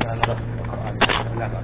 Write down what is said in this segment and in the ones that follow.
لا بأس.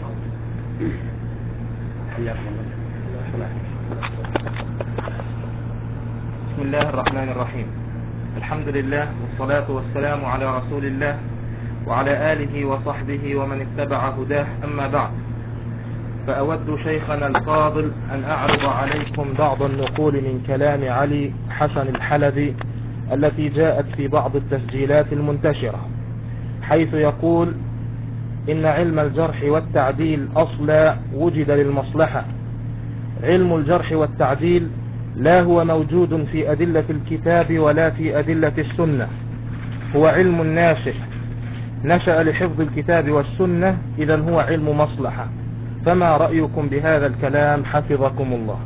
بسم الله الرحمن الرحيم. الحمد لله والصلاة والسلام على رسول الله وعلى آله وصحبه ومن اتبع هداه، أما بعد، فأود شيخنا الفاضل أن أعرض عليكم بعض النقول من كلام علي حسن الحلبي التي جاءت في بعض التسجيلات المنتشرة، حيث يقول: إن علم الجرح والتعديل أصلا وجد للمصلحة. علم الجرح والتعديل لا هو موجود في أدلة الكتاب ولا في أدلة السنة، هو علم ناشئ نشأ لحفظ الكتاب والسنة، إذن هو علم مصلحة. فما رأيكم بهذا الكلام حفظكم الله؟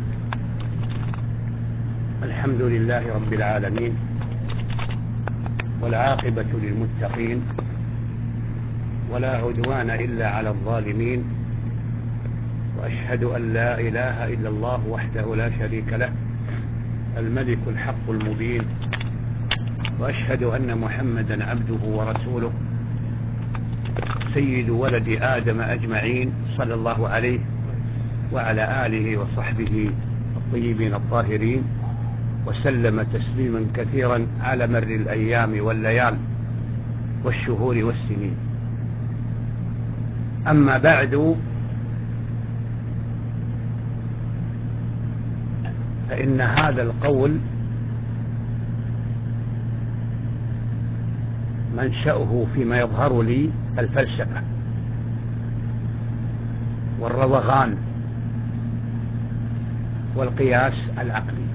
الحمد لله رب العالمين، والعاقبة للمتقين، ولا عدوان إلا على الظالمين، وأشهد أن لا إله إلا الله وحده لا شريك له الملك الحق المبين، وأشهد أن محمدا عبده ورسوله سيد ولد آدم أجمعين، صلى الله عليه وعلى آله وصحبه الطيبين الطاهرين، وسلم تسليما كثيرا على مر الأيام والليال والشهور والسنين. أما بعد، فإن هذا القول منشأه فيما يظهر لي الفلسفة والروغان والقياس العقلي،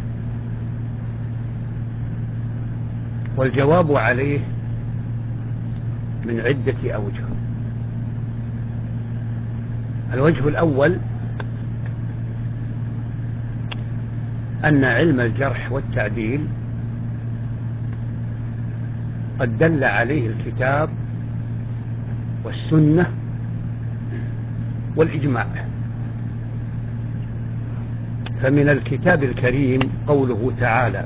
والجواب عليه من عدة أوجه. الوجه الأول أن علم الجرح والتعديل قد دل عليه الكتاب والسنة والإجماع. فمن الكتاب الكريم قوله تعالى: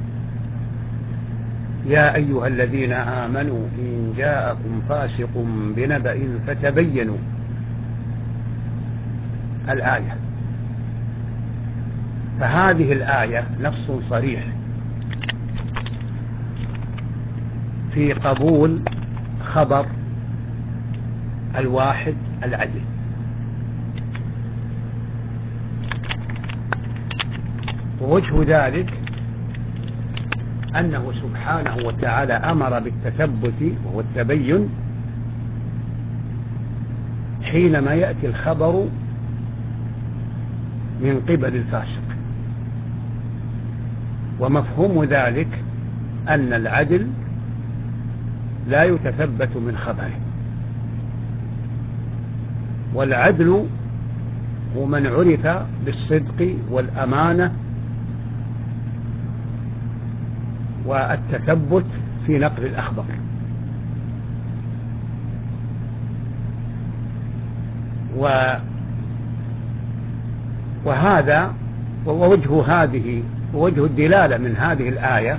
يا أيها الذين آمنوا إن جاءكم فاسق بنبأ فتبينوا، الآية. فهذه الآية نص صريح في قبول خبر الواحد العدل. ووجه ذلك أنه سبحانه وتعالى أمر بالتثبت وهو التبين حينما يأتي الخبر من قبل الفاسق، ومفهوم ذلك أن العدل لا يتثبت من خبره، والعدل هو من عرف بالصدق والأمانة والتثبت في نقل الأخبار. وهذا ووجه الدلالة من هذه الآية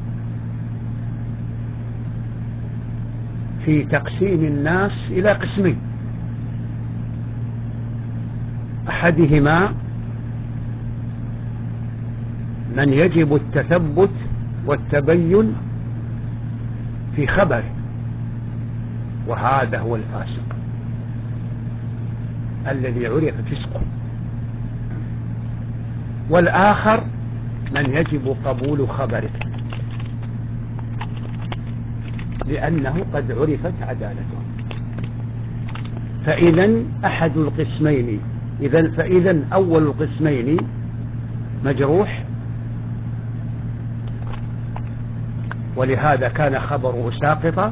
في تقسيم الناس إلى قسمين: أحدهما من يجب التثبت والتبين في خبره، وهذا هو الفاسق الذي عرف فسقه. والآخر من يجب قبول خبره لأنه قد عرفت عدالته. فإذن أحد القسمين فإذن أول القسمين مجروح، ولهذا كان خبره ساقطا،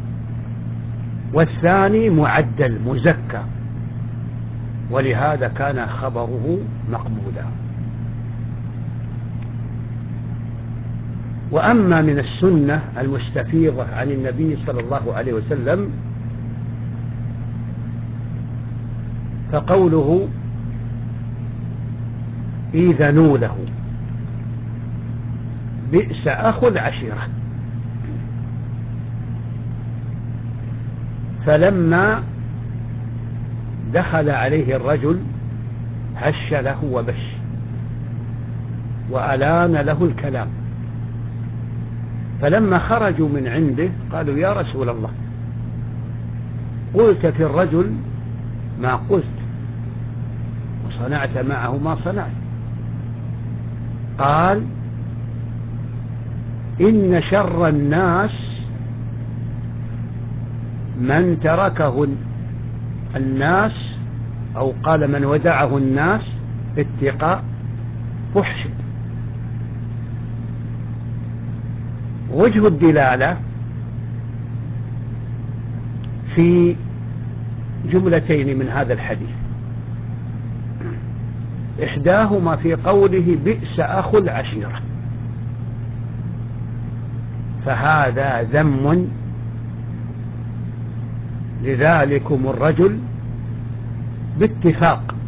والثاني معدل مزكى، ولهذا كان خبره مقبولا. وأما من السنة المستفيضة عن النبي صلى الله عليه وسلم فقوله: إذنوا له، بئس أخو العشيرة. فلما دخل عليه الرجل هش له وبش وألان له الكلام، فلما خرجوا من عنده قالوا يا رسول الله قلت في الرجل ما قلت وصنعت معه ما صنعت. قال إن شر الناس من تركه الناس، أو قال من ودعه الناس اتقاء فحش. وجه الدلالة في جملتين من هذا الحديث، إحداهما في قوله بئس أخو العشيرة، فهذا ذم لذلكم الرجل باتفاق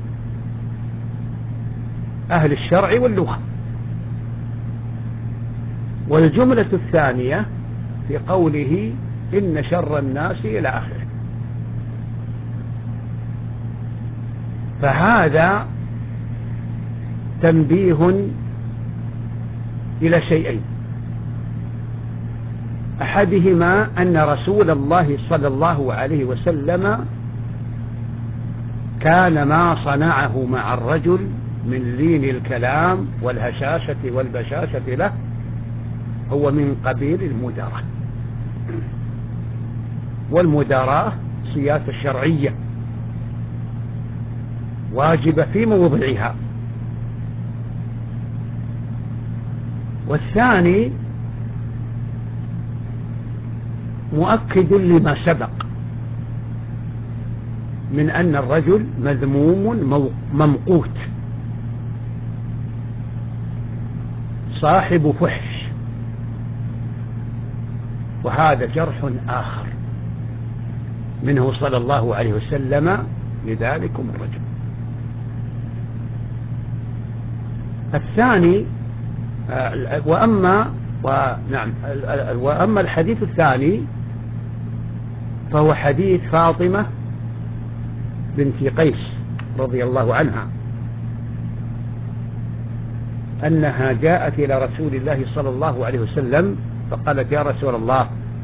أهل الشرع واللغة. والجملة الثانية في قوله إن شر الناس إلى آخره، فهذا تنبيه إلى شيئين، أحدهما أن رسول الله صلى الله عليه وسلم كان ما صنعه مع الرجل من لين الكلام والهشاشة والبشاشة له هو من قبيل المداراة، والمداراة سياسة شرعية واجبة في موضعها. والثاني مؤكد لما سبق من أن الرجل مذموم ممقوت صاحب فحش، وهذا جرح آخر منه صلى الله عليه وسلم لذلكم الرجل. الثاني وأما الحديث الثاني فهو حديث فاطمة بنت قيس رضي الله عنها أنها جاءت إلى رسول الله صلى الله عليه وسلم فقالت يا رسول الله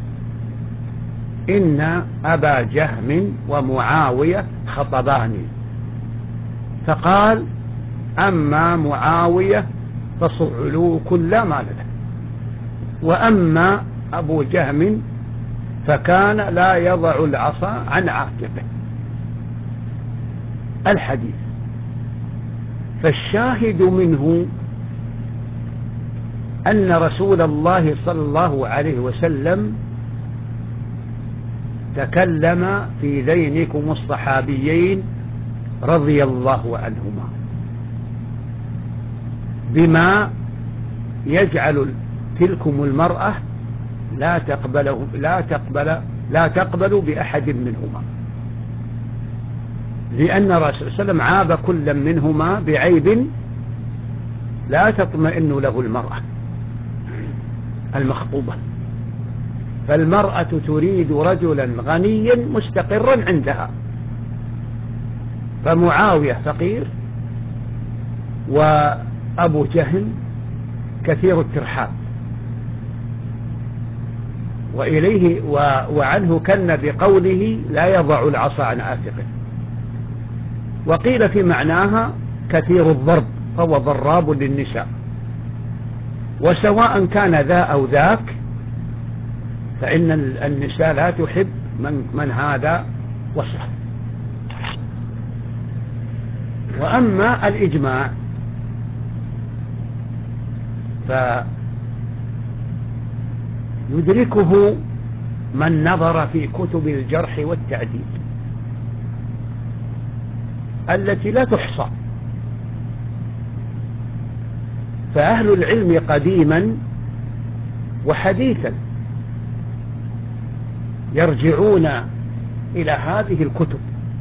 إن أبا جهم ومعاوية خطباني، فقال أما معاوية فصعلوك لا مال له، وأما أبو جهم فكان لا يضع العصا عن عاتقه. الحديث فالشاهد منه أن رسول الله صلى الله عليه وسلم تكلم في ذينكم الصحابيين رضي الله عنهما بما يجعل تلكم المرأة لا تقبل بأحد منهما، لأن الرسول صلى الله عليه وسلم عاب كل منهما بعيب لا تطمئن له المرأة المخطوبة، فالمرأة تريد رجلا غنيا مستقرا عندها، فمعاوية فقير وأبو جهل كثير الترحاب، وإليه وعنه كن بقوله لا يضع العصا عن عاتقه، وقيل في معناها كثير الضرب فهو ضراب للنساء، وسواء كان ذا أو ذاك فإن النساء لا تحب من هذا وصفه. وأما الإجماع فيدركه من نظر في كتب الجرح والتعديل التي لا تحصى، فأهل العلم قديما وحديثا يرجعون إلى هذه الكتب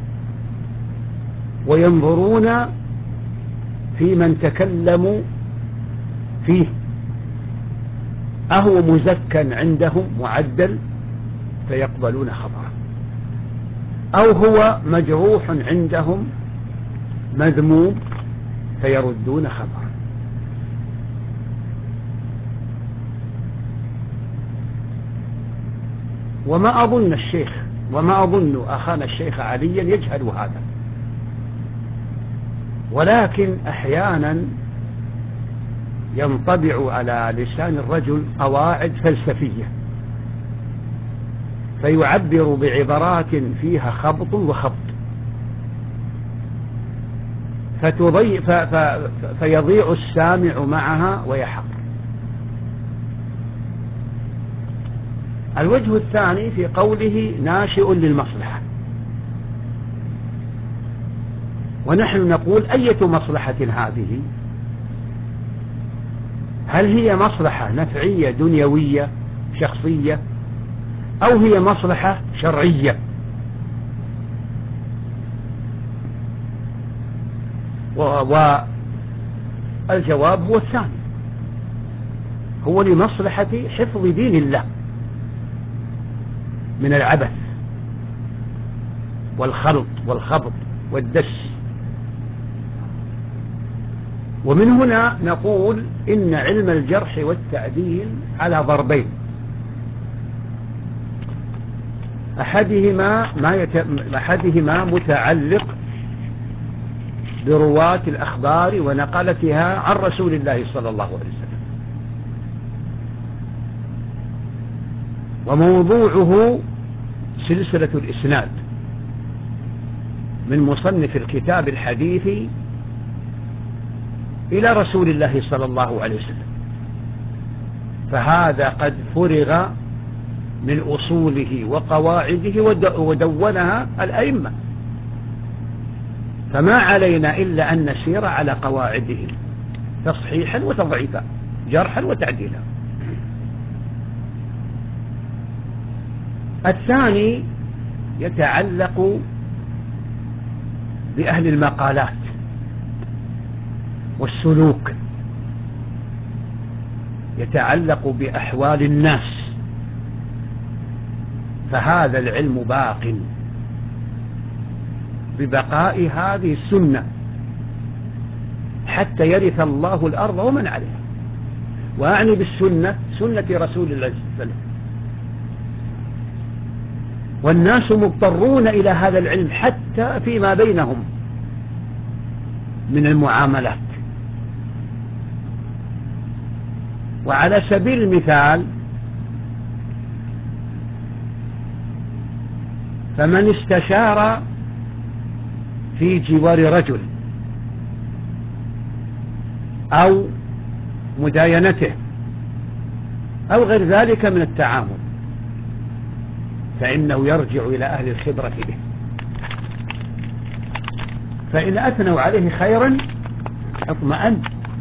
وينظرون في من تكلموا فيه أهو مزكى عندهم معدل فيقبلون خبره، أو هو مجروح عندهم مذموم فيردون خبره. وما أظن أخانا الشيخ عليا يجهل هذا، ولكن أحيانا ينطبع على لسان الرجل قواعد فلسفية فيعبر بعبارات فيها خبط وخبط فيضيع السامع معها ويحق. الوجه الثاني في قوله ناشئ للمصلحة، ونحن نقول أية مصلحة هذه؟ هل هي مصلحة نفعية دنيوية شخصية أو هي مصلحة شرعية؟ والجواب هو الثاني، هو لمصلحة حفظ دين الله من العبث والخلط والخبط والدس. ومن هنا نقول إن علم الجرح والتعديل على ضربين، أحدهما متعلق برواة الأخبار ونقلتها عن رسول الله صلى الله عليه وسلم، وموضوعه سلسلة الإسناد من مصنف الكتاب الحديث إلى رسول الله صلى الله عليه وسلم، فهذا قد فرغ من أصوله وقواعده ودونها الأئمة، فما علينا إلا أن نسير على قواعدهم تصحيحا وتضعيفا، جرحا وتعديلا. الثاني يتعلق بأهل المقالات والسلوك، يتعلق بأحوال الناس، فهذا العلم باق ببقاء هذه السنة حتى يرث الله الأرض ومن عليها. وأعني بالسنة سنة رسول الله صلى الله عليه وسلم، والناس مضطرون إلى هذا العلم حتى فيما بينهم من المعاملات. وعلى سبيل المثال فمن استشار في جوار رجل أو مداينته أو غير ذلك من التعامل فإنه يرجع إلى أهل الخبرة به، فإن أثنوا عليه خيرا اطمأن،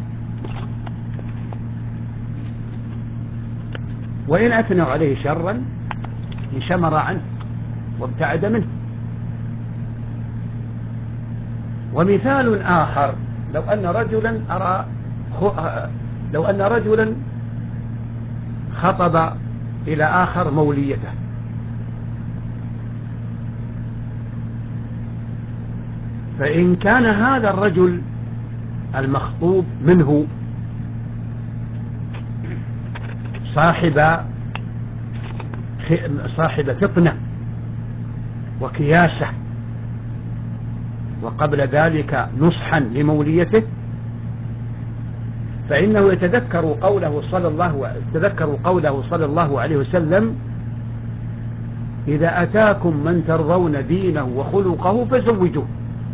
وإن أثنوا عليه شرا انشمر عنه وابتعد منه. ومثال آخر، لو أن رجلا خطب إلى آخر موليته، فإن كان هذا الرجل المخطوب منه صاحب فطنة وكياسة، وقبل ذلك نصحا لموليته، فإنه يتذكر قوله صلى الله عليه وسلم: إذا أتاكم من ترضون دينه وخلقه فزوجوه،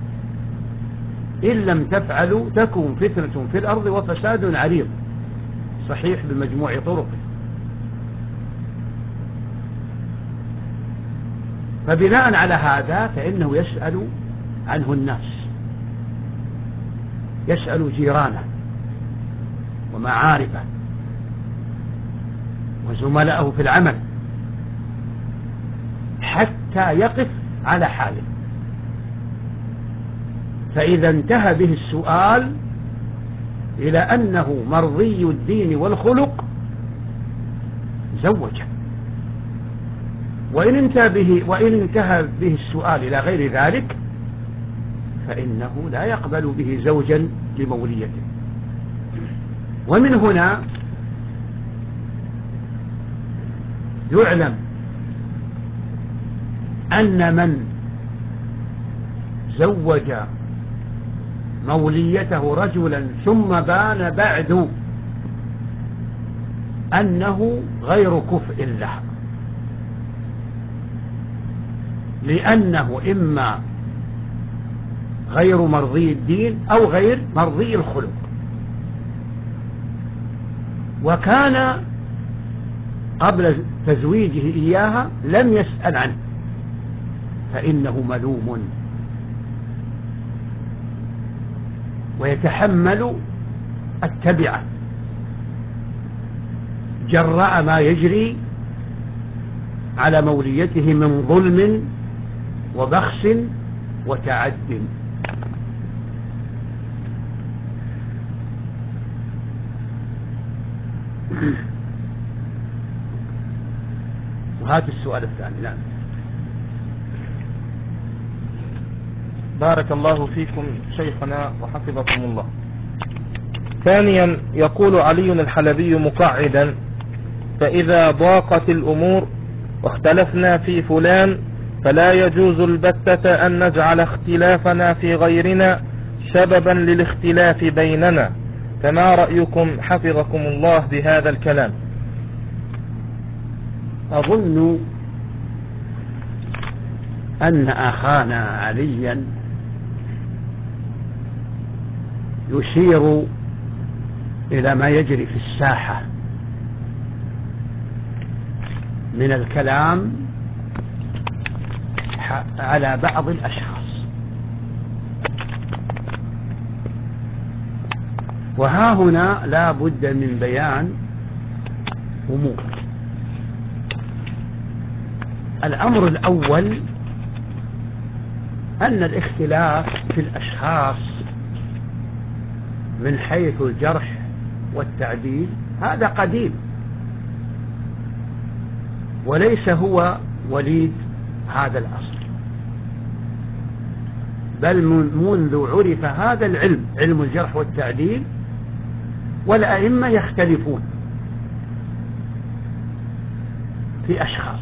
إن لم تفعلوا تكن فتنة في الأرض وفساد عريض، صحيح بمجموع طرقه. فبناء على هذا فإنه يسأل عنه الناس، يسأل جيرانه ومعارفه وزملائه في العمل حتى يقف على حاله، فإذا انتهى به السؤال إلى أنه مرضي الدين والخلق زوجه. وإن انتهى به السؤال إلى غير ذلك فإنه لا يقبل به زوجا لموليته. ومن هنا يعلم أن من زوج موليته رجلا ثم بان بعد أنه غير كفء له، لأنه إما غير مرضي الدين أو غير مرضي الخلق، وكان قبل تزويجه إياها لم يسأل عنه، فإنه ملوم ويتحمل التبعة جراء ما يجري على موليته من ظلم وبخس وتعد. وهات السؤال الثاني. نعم. بارك الله فيكم شيخنا وحفظكم الله. ثانيا، يقول علي الحلبي مقعدا: فإذا ضاقت الأمور واختلفنا في فلان فلا يجوز البتة أن نجعل اختلافنا في غيرنا سببا للاختلاف بيننا، فما رأيكم حفظكم الله بهذا الكلام؟ أظن أن أخانا عليا يشير إلى ما يجري في الساحة من الكلام على بعض الأشخاص، وها هنا لا بد من بيان أمور. الأمر الأول أن الاختلاف في الأشخاص من حيث الجرح والتعديل هذا قديم، وليس هو وليد هذا الأصل، بل منذ عرف هذا العلم، علم الجرح والتعديل، والأئمة يختلفون في أشخاص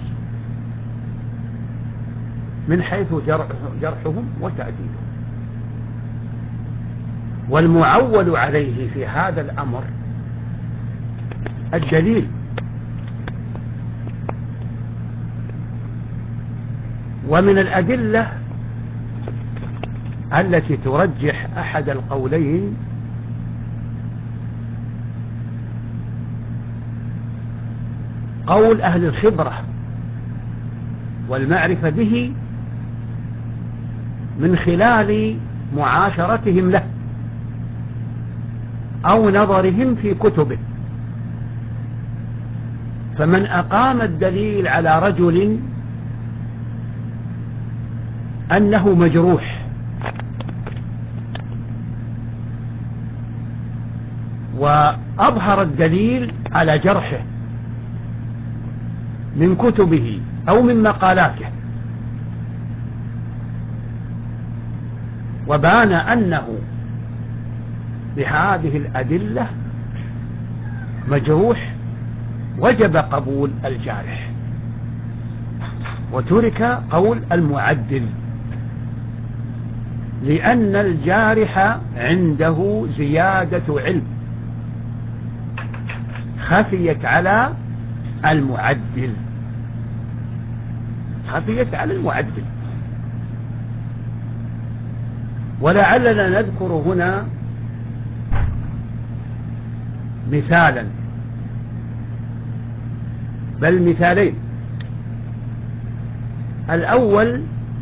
من حيث جرحهم وتعديلهم. والمعول عليه في هذا الأمر الدليل، ومن الأدلة التي ترجح أحد القولين قول أهل الخبرة والمعرفة به من خلال معاشرتهم له أو نظرهم في كتبه. فمن أقام الدليل على رجل أنه مجروح وأظهر الدليل على جرحه من كتبه أو من مقالاته، وبان أنه بهذه الأدلة مجروح، وجب قبول الجارح وترك قول المعدل، لأن الجارح عنده زيادة علم خفيت على المعدل، خفيت على المعدل. ولعلنا نذكر هنا مثالا، بل مثالين. الأول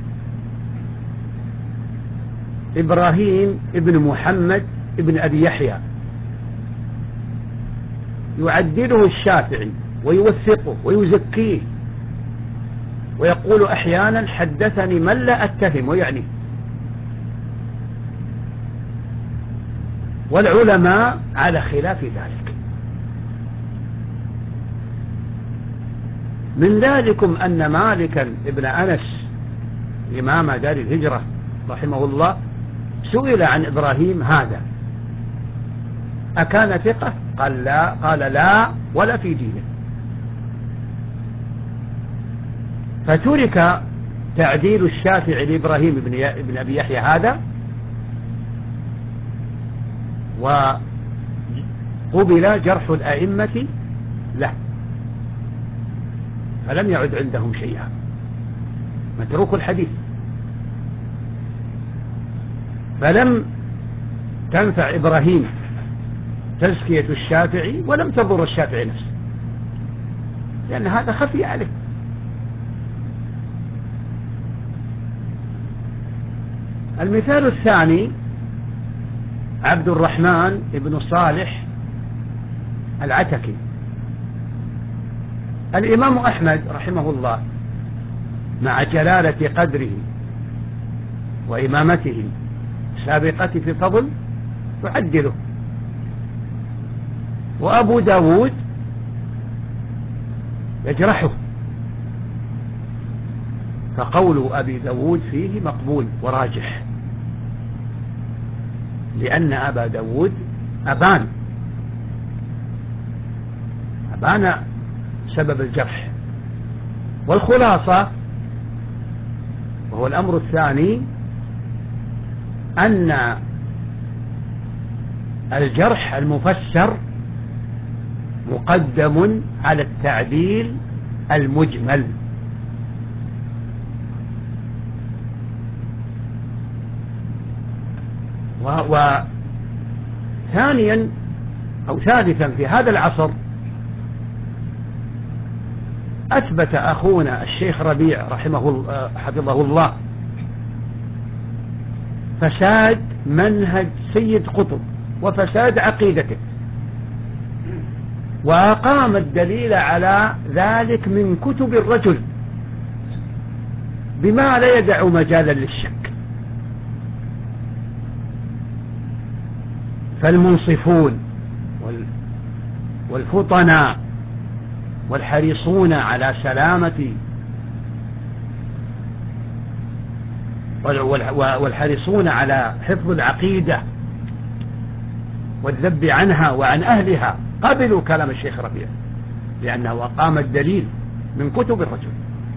إبراهيم ابن محمد ابن أبي يحيى، يعدله الشافعي ويوثقه ويزكيه، ويقول أحيانا حدثني من لا أتهم ويعني، والعلماء على خلاف ذلك. من ذلكم أن مالكا ابن أنس إمام دار الهجرة رحمه الله سئل عن إبراهيم هذا أكان ثقة؟ قال لا ولا في دينه. فترك تعديل الشافعي لإبراهيم بن أبي يحيى هذا، وقبل جرح الأئمة له، فلم يعد عندهم شيئا، متروك الحديث. فلم تنفع إبراهيم تزكية الشافعي ولم تضر الشافعي نفسه، لأن هذا خفي عليه. المثال الثاني عبد الرحمن بن صالح العتكي. الإمام أحمد رحمه الله مع جلالة قدره وإمامته سابقة في الفضل تعدله، وأبو داود يجرحه، فقول أبي داود فيه مقبول وراجح، لأن أبا داود أبان سبب الجرح. والخلاصة وهو الأمر الثاني أن الجرح المفسر مقدم على التعديل المجمل. وثانيا أو ثالثا في هذا العصر أثبت أخونا الشيخ ربيع حفظه الله فساد منهج سيد قطب وفساد عقيدته، وأقام الدليل على ذلك من كتب الرجل بما لا يدع مجالا للشك. فالمنصفون والفطناء والحريصون على سلامة والحريصون على حفظ العقيدة والذب عنها وعن أهلها قبلوا كلام الشيخ ربيع، لأنه أقام الدليل من كتب الرجل.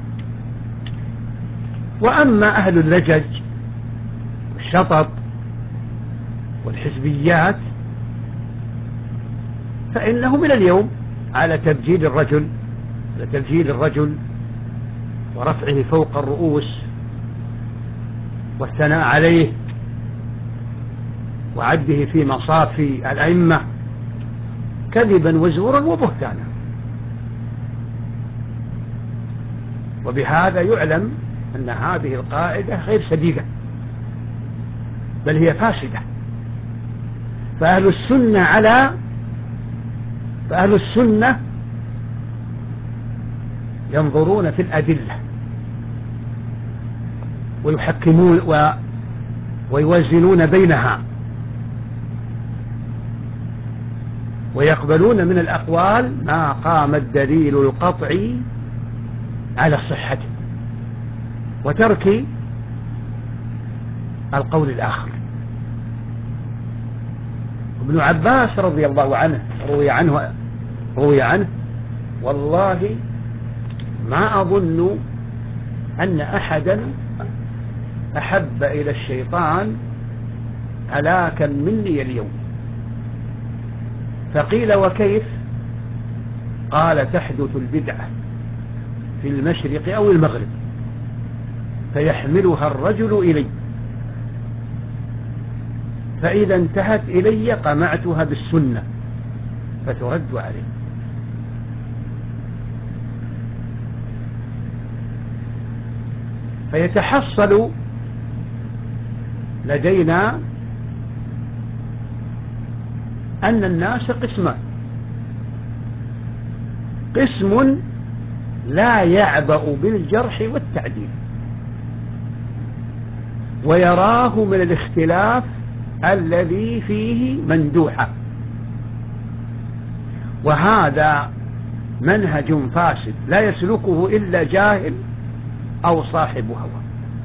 وأما أهل اللجج والشطط والحزبيات فإنه من اليوم على تبجيل الرجل ورفعه فوق الرؤوس والثناء عليه وعده في مصافي الأئمة كذبا وزورا وبهتانا. وبهذا يعلم أن هذه القاعدة غير سديدة، بل هي فاسدة. فأهل السنة ينظرون في الأدلة ويحكمون ويوازنون بينها، ويقبلون من الأقوال ما قام الدليل القطعي على صحته، وترك القول الآخر. ابن عباس رضي الله عنه روي عنه والله ما أظن أن أحدا أحب إلى الشيطان هلاكا مني اليوم. فقيل وكيف؟ قال تحدث البدعة في المشرق أو المغرب فيحملها الرجل إلي، فإذا انتهت إلي قمعتها بالسنة فترد عليه. فيتحصل لدينا أن الناس قسمان: قسم لا يعبأ بالجرح والتعديل ويراه من الاختلاف الذي فيه مندوحة، وهذا منهج فاسد لا يسلكه إلا جاهل أو صاحب هوى.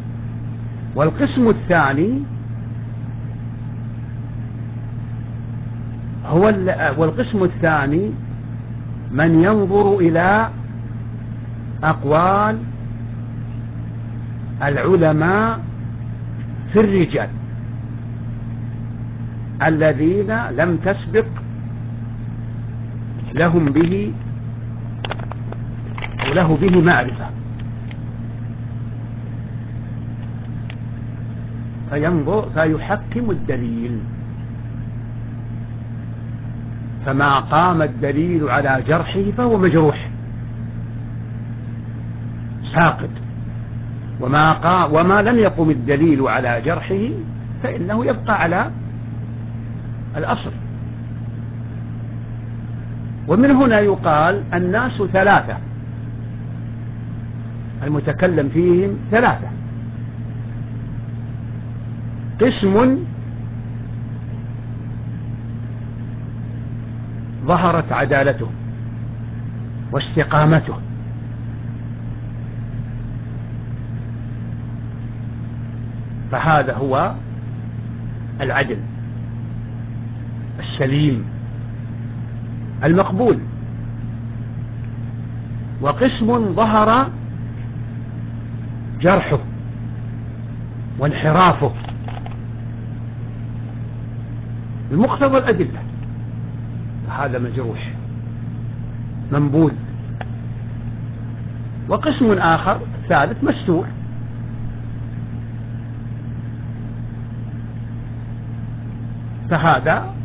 والقسم الثاني من ينظر إلى أقوال العلماء في الرجال الذين لم تسبق لهم به أو له به معرفة، فيحكم الدليل، فما قام الدليل على جرحه فهو مجروح ساقط، وما لم يقم الدليل على جرحه فإنه يبقى على الأصل. ومن هنا يقال الناس ثلاثة، المتكلم فيهم ثلاثة: قسم ظهرت عدالته واستقامته، فهذا هو العدل السليم المقبول. وقسم ظهر جرحه وانحرافه بمقتضى الأدلة، فهذا مجروح منبوذ. وقسم آخر ثالث مستور، فهذا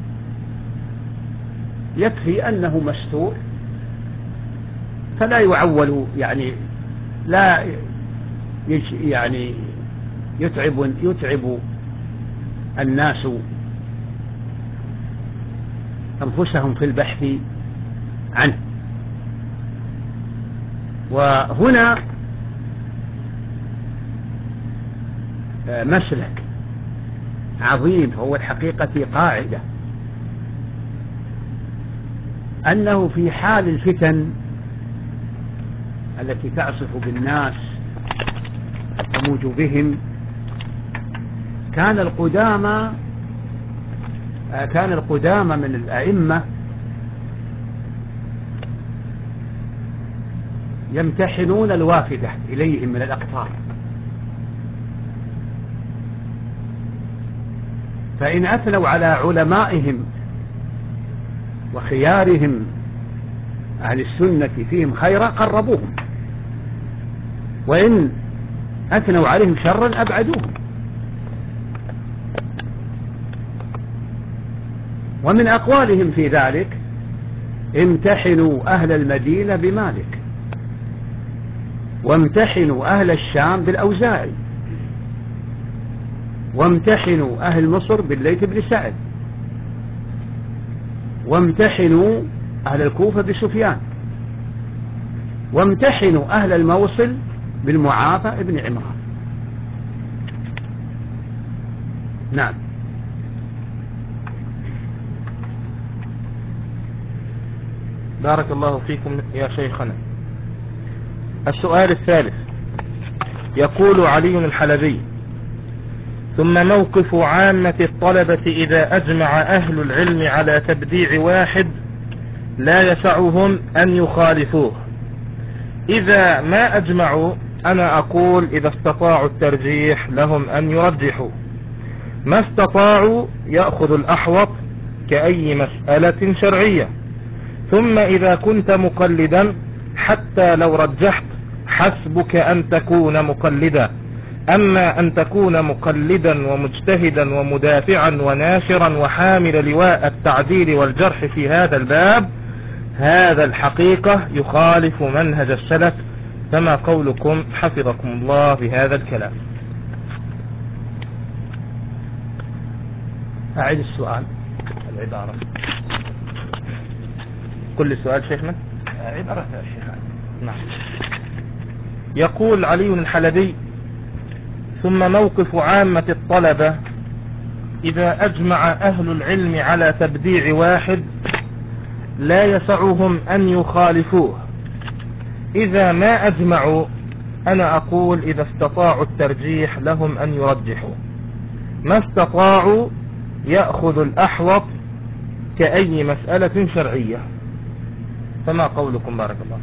يكفي أنه مستور فلا يعول، يعني لا يعني يتعب الناس أنفسهم في البحث عنه. وهنا مسلك عظيم، هو الحقيقة قاعدة أنه في حال الفتن التي تعصف بالناس وتموج بهم كان القدامى من الأئمة يمتحنون الوافدة إليهم من الأقطار، فإن أثنوا على علمائهم وخيارهم أهل السنة فيهم خيرا قربوهم، وإن أثنوا عليهم شرا أبعدوهم. ومن أقوالهم في ذلك: امتحنوا أهل المدينة بمالك، وامتحنوا أهل الشام بالأوزاعي، وامتحنوا أهل مصر بالليث بن سعد، وامتحنوا أهل الكوفة بسفيان، وامتحنوا أهل الموصل بالمعافى بن عمران. نعم. بارك الله فيكم يا شيخنا. السؤال الثالث، يقول علي الحلبي: ثم موقف عامة الطلبة إذا أجمع أهل العلم على تبديع واحد لا يسعهم أن يخالفوه. إذا ما أجمعوا أنا أقول إذا استطاعوا الترجيح لهم أن يرجحوا، ما استطاعوا يأخذ الأحوط كأي مسألة شرعية. ثم إذا كنت مقلدا حتى لو رجحت حسبك أن تكون مقلدا، أما أن تكون مقلدا ومجتهدا ومدافعا وناشرا وحامل لواء التعديل والجرح في هذا الباب، هذا الحقيقة يخالف منهج السلف. فما قولكم حفظكم الله بهذا الكلام؟ أعيد السؤال، العبارة. كل سؤال شيخنا عبارة يا شيخ. نعم. يقول علي الحلبي: ثم موقف عامة الطلبة إذا أجمع أهل العلم على تبديع واحد لا يسعهم أن يخالفوه. إذا ما أجمعوا أنا أقول إذا استطاعوا الترجيح لهم أن يرجحوا، ما استطاعوا يأخذ الأحوط كأي مسألة شرعية. فما قولكم بارك الله؟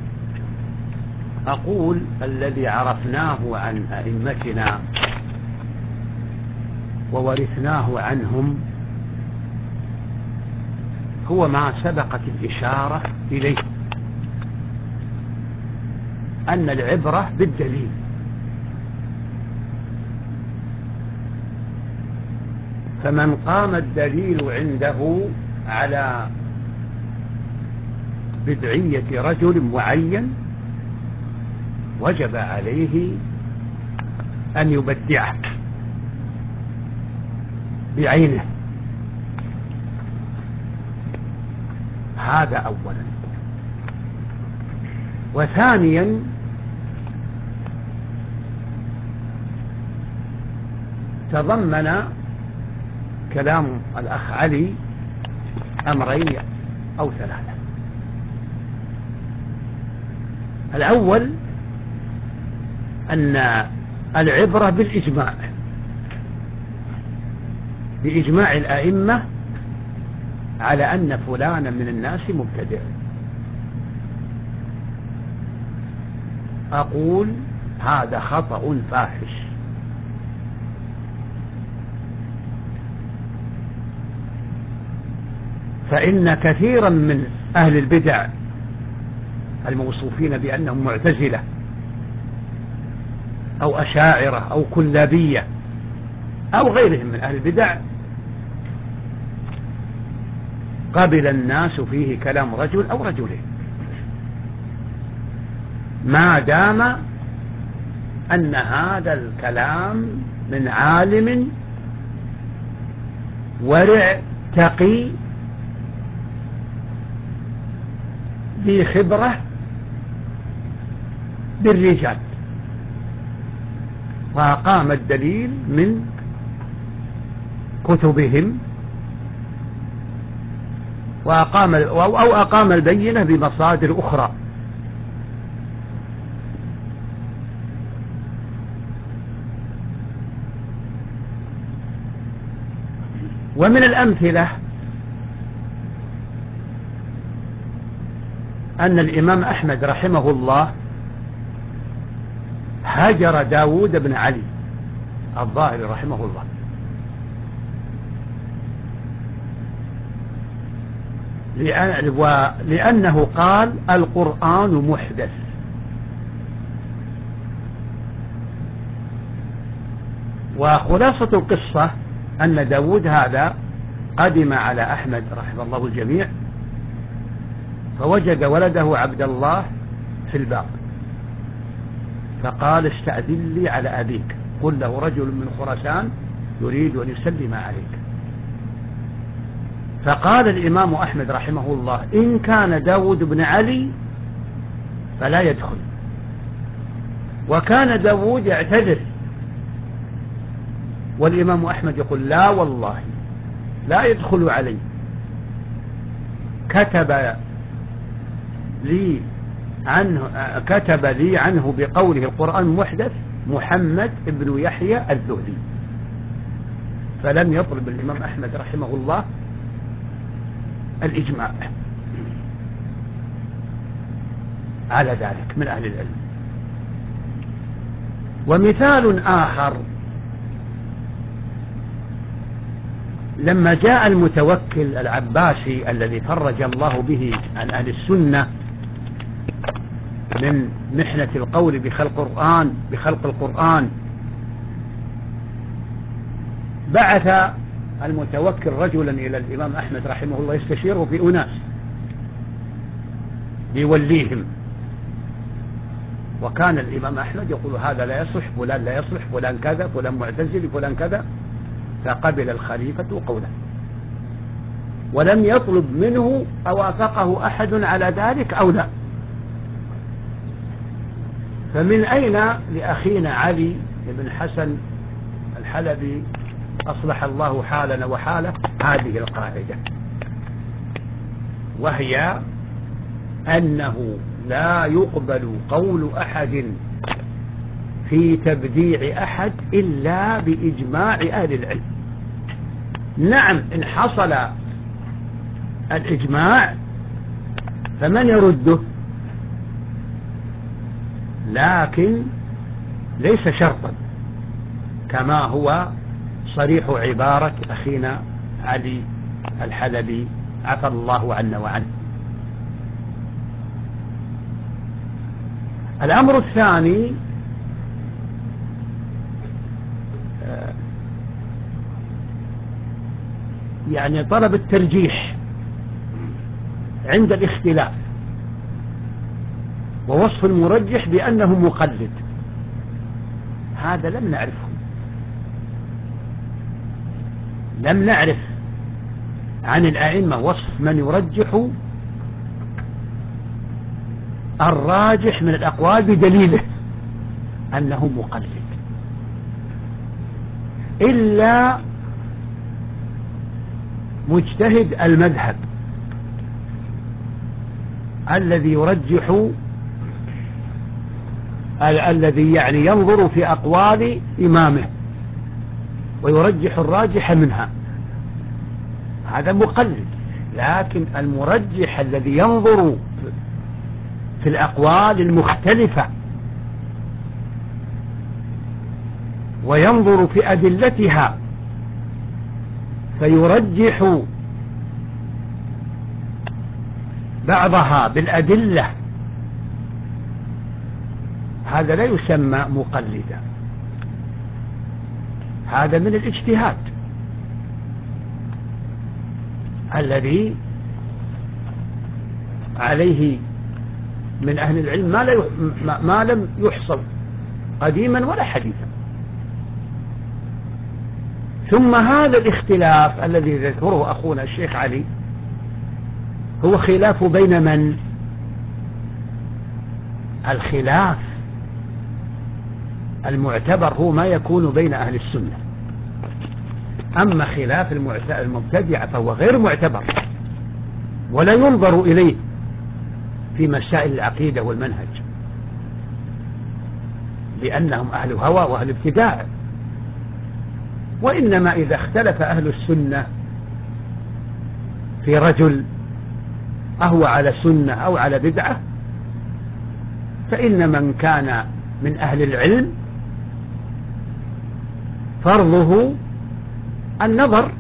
أقول الذي عرفناه عن أئمتنا وورثناه عنهم هو ما سبقت الإشارة إليه، أن العبرة بالدليل. فمن قام الدليل عنده على بدعية رجل معين وجب عليه أن يبدعه بعينه. هذا أولا. وثانيا تضمن كلام الأخ علي أمرين أو ثلاثة. الأول أن العبرة بالإجماع، بإجماع الأئمة على أن فلانا من الناس مبتدع. أقول هذا خطأ فاحش. فإن كثيرا من أهل البدع الموصوفين بأنهم معتزلة أو أشاعرة أو كلابية أو غيرهم من أهل البدع قبل الناس فيه كلام رجل أو رجلين ما دام أن هذا الكلام من عالم ورع تقي ذي خبرة بالرجال، وأقام الدليل من كتبهم أو أقام البينة بمصادر أخرى. ومن الأمثلة أن الإمام أحمد رحمه الله هجر داود بن علي الظاهري رحمه الله لأنه قال القرآن محدث. وخلاصة القصة أن داود هذا قدم على أحمد رحمه الله الجميع فوجد ولده عبد الله في الباب فقال استأذن لي على أبيك، قل له رجل من خراسان يريد أن يسلم عليك. فقال الإمام أحمد رحمه الله إن كان داود بن علي فلا يدخل. وكان داود يعتذر والإمام أحمد يقول لا والله لا يدخل علي. كتب لي عنه بقوله القرآن محدث محمد بن يحيى الذهلي. فلم يطلب الإمام أحمد رحمه الله الإجماع على ذلك من أهل العلم. ومثال آخر لما جاء المتوكل العباسي الذي فرج الله به عن أهل السنة من محنة القول بخلق القرآن بعث المتوكل رجلا إلى الإمام أحمد رحمه الله يستشيره في أناس ليوليهم. وكان الإمام أحمد يقول هذا لا يصلح، فلان لا يصلح، فلان كذا، فلان معتزلي، فلان كذا. فقبل الخليفة قوله ولم يطلب منه أوافقه أحد على ذلك أو لا. فمن أين لأخينا علي بن حسن الحلبي أصلح الله حالنا وحاله هذه القاعدة؟ وهي أنه لا يقبل قول أحد في تبديع أحد إلا بإجماع أهل العلم. نعم، إن حصل الإجماع فمن يرده، لكن ليس شرطا كما هو صريح عبارة أخينا علي الحلبي عفى الله عنا وعنه. الأمر الثاني يعني طلب الترجيح عند الاختلاف، ووصف المرجح بأنه مقلد، هذا لم نعرفه، لم نعرف عن الأئمة وصف من يرجح الراجح من الأقوال بدليله أنه مقلد، إلا مجتهد المذهب الذي يرجح، الذي يعني ينظر في أقوال إمامه ويرجح الراجح منها، هذا مقلد. لكن المرجح الذي ينظر في الأقوال المختلفة وينظر في أدلتها فيرجح بعضها بالأدلة، هذا لا يسمى مقلدا، هذا من الاجتهاد الذي عليه من أهل العلم ما لم يحصل قديما ولا حديثا. ثم هذا الاختلاف الذي ذكره أخونا الشيخ علي هو خلاف بين من؟ الخلاف المعتبر هو ما يكون بين أهل السنة، أما خلاف المبتدعة فهو غير معتبر ولا ينظر إليه في مسائل العقيدة والمنهج، لأنهم أهل هوى وأهل ابتداع. وإنما إذا اختلف أهل السنة في رجل أهو على سنة أو على بدعة، فإن من كان من أهل العلم فرضه النظر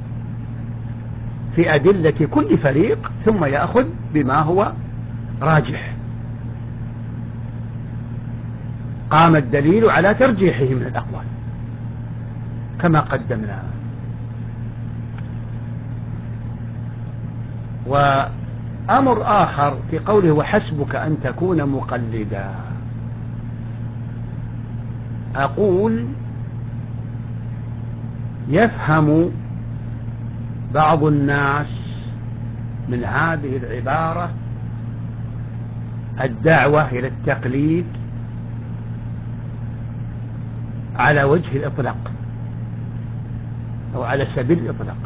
في أدلة كل فريق ثم يأخذ بما هو راجح، قام الدليل على ترجيحه من الأقوال كما قدمنا. وأمر آخر في قوله وحسبك أن تكون مقلدا، أقول يفهم بعض الناس من هذه العبارة الدعوة إلى التقليد على وجه الإطلاق أو على سبيل الإطلاق،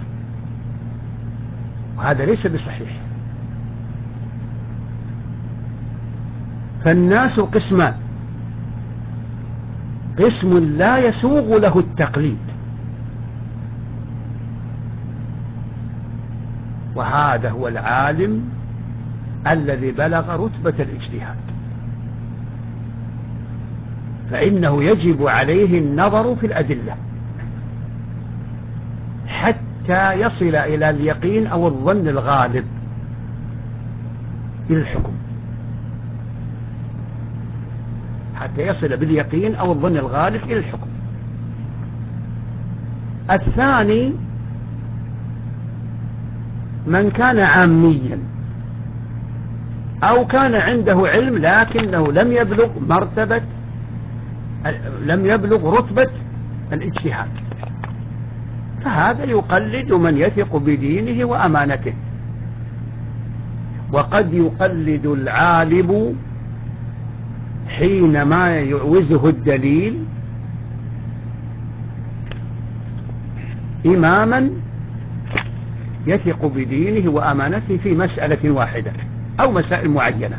وهذا ليس بصحيح. فالناس قسمان: قسم لا يسوغ له التقليد، وهذا هو العالم الذي بلغ رتبة الاجتهاد، فإنه يجب عليه النظر في الأدلة حتى يصل إلى اليقين أو الظن الغالب إلى الحكم، حتى يصل باليقين أو الظن الغالب إلى الحكم. الثاني من كان عاميا أو كان عنده علم لكنه لم يبلغ رتبة الاجتهاد، فهذا يقلد من يثق بدينه وأمانته. وقد يقلد العالم حينما يعوزه الدليل إماما يثق بدينه وأمانته في مسألة واحدة أو مسائل معينة.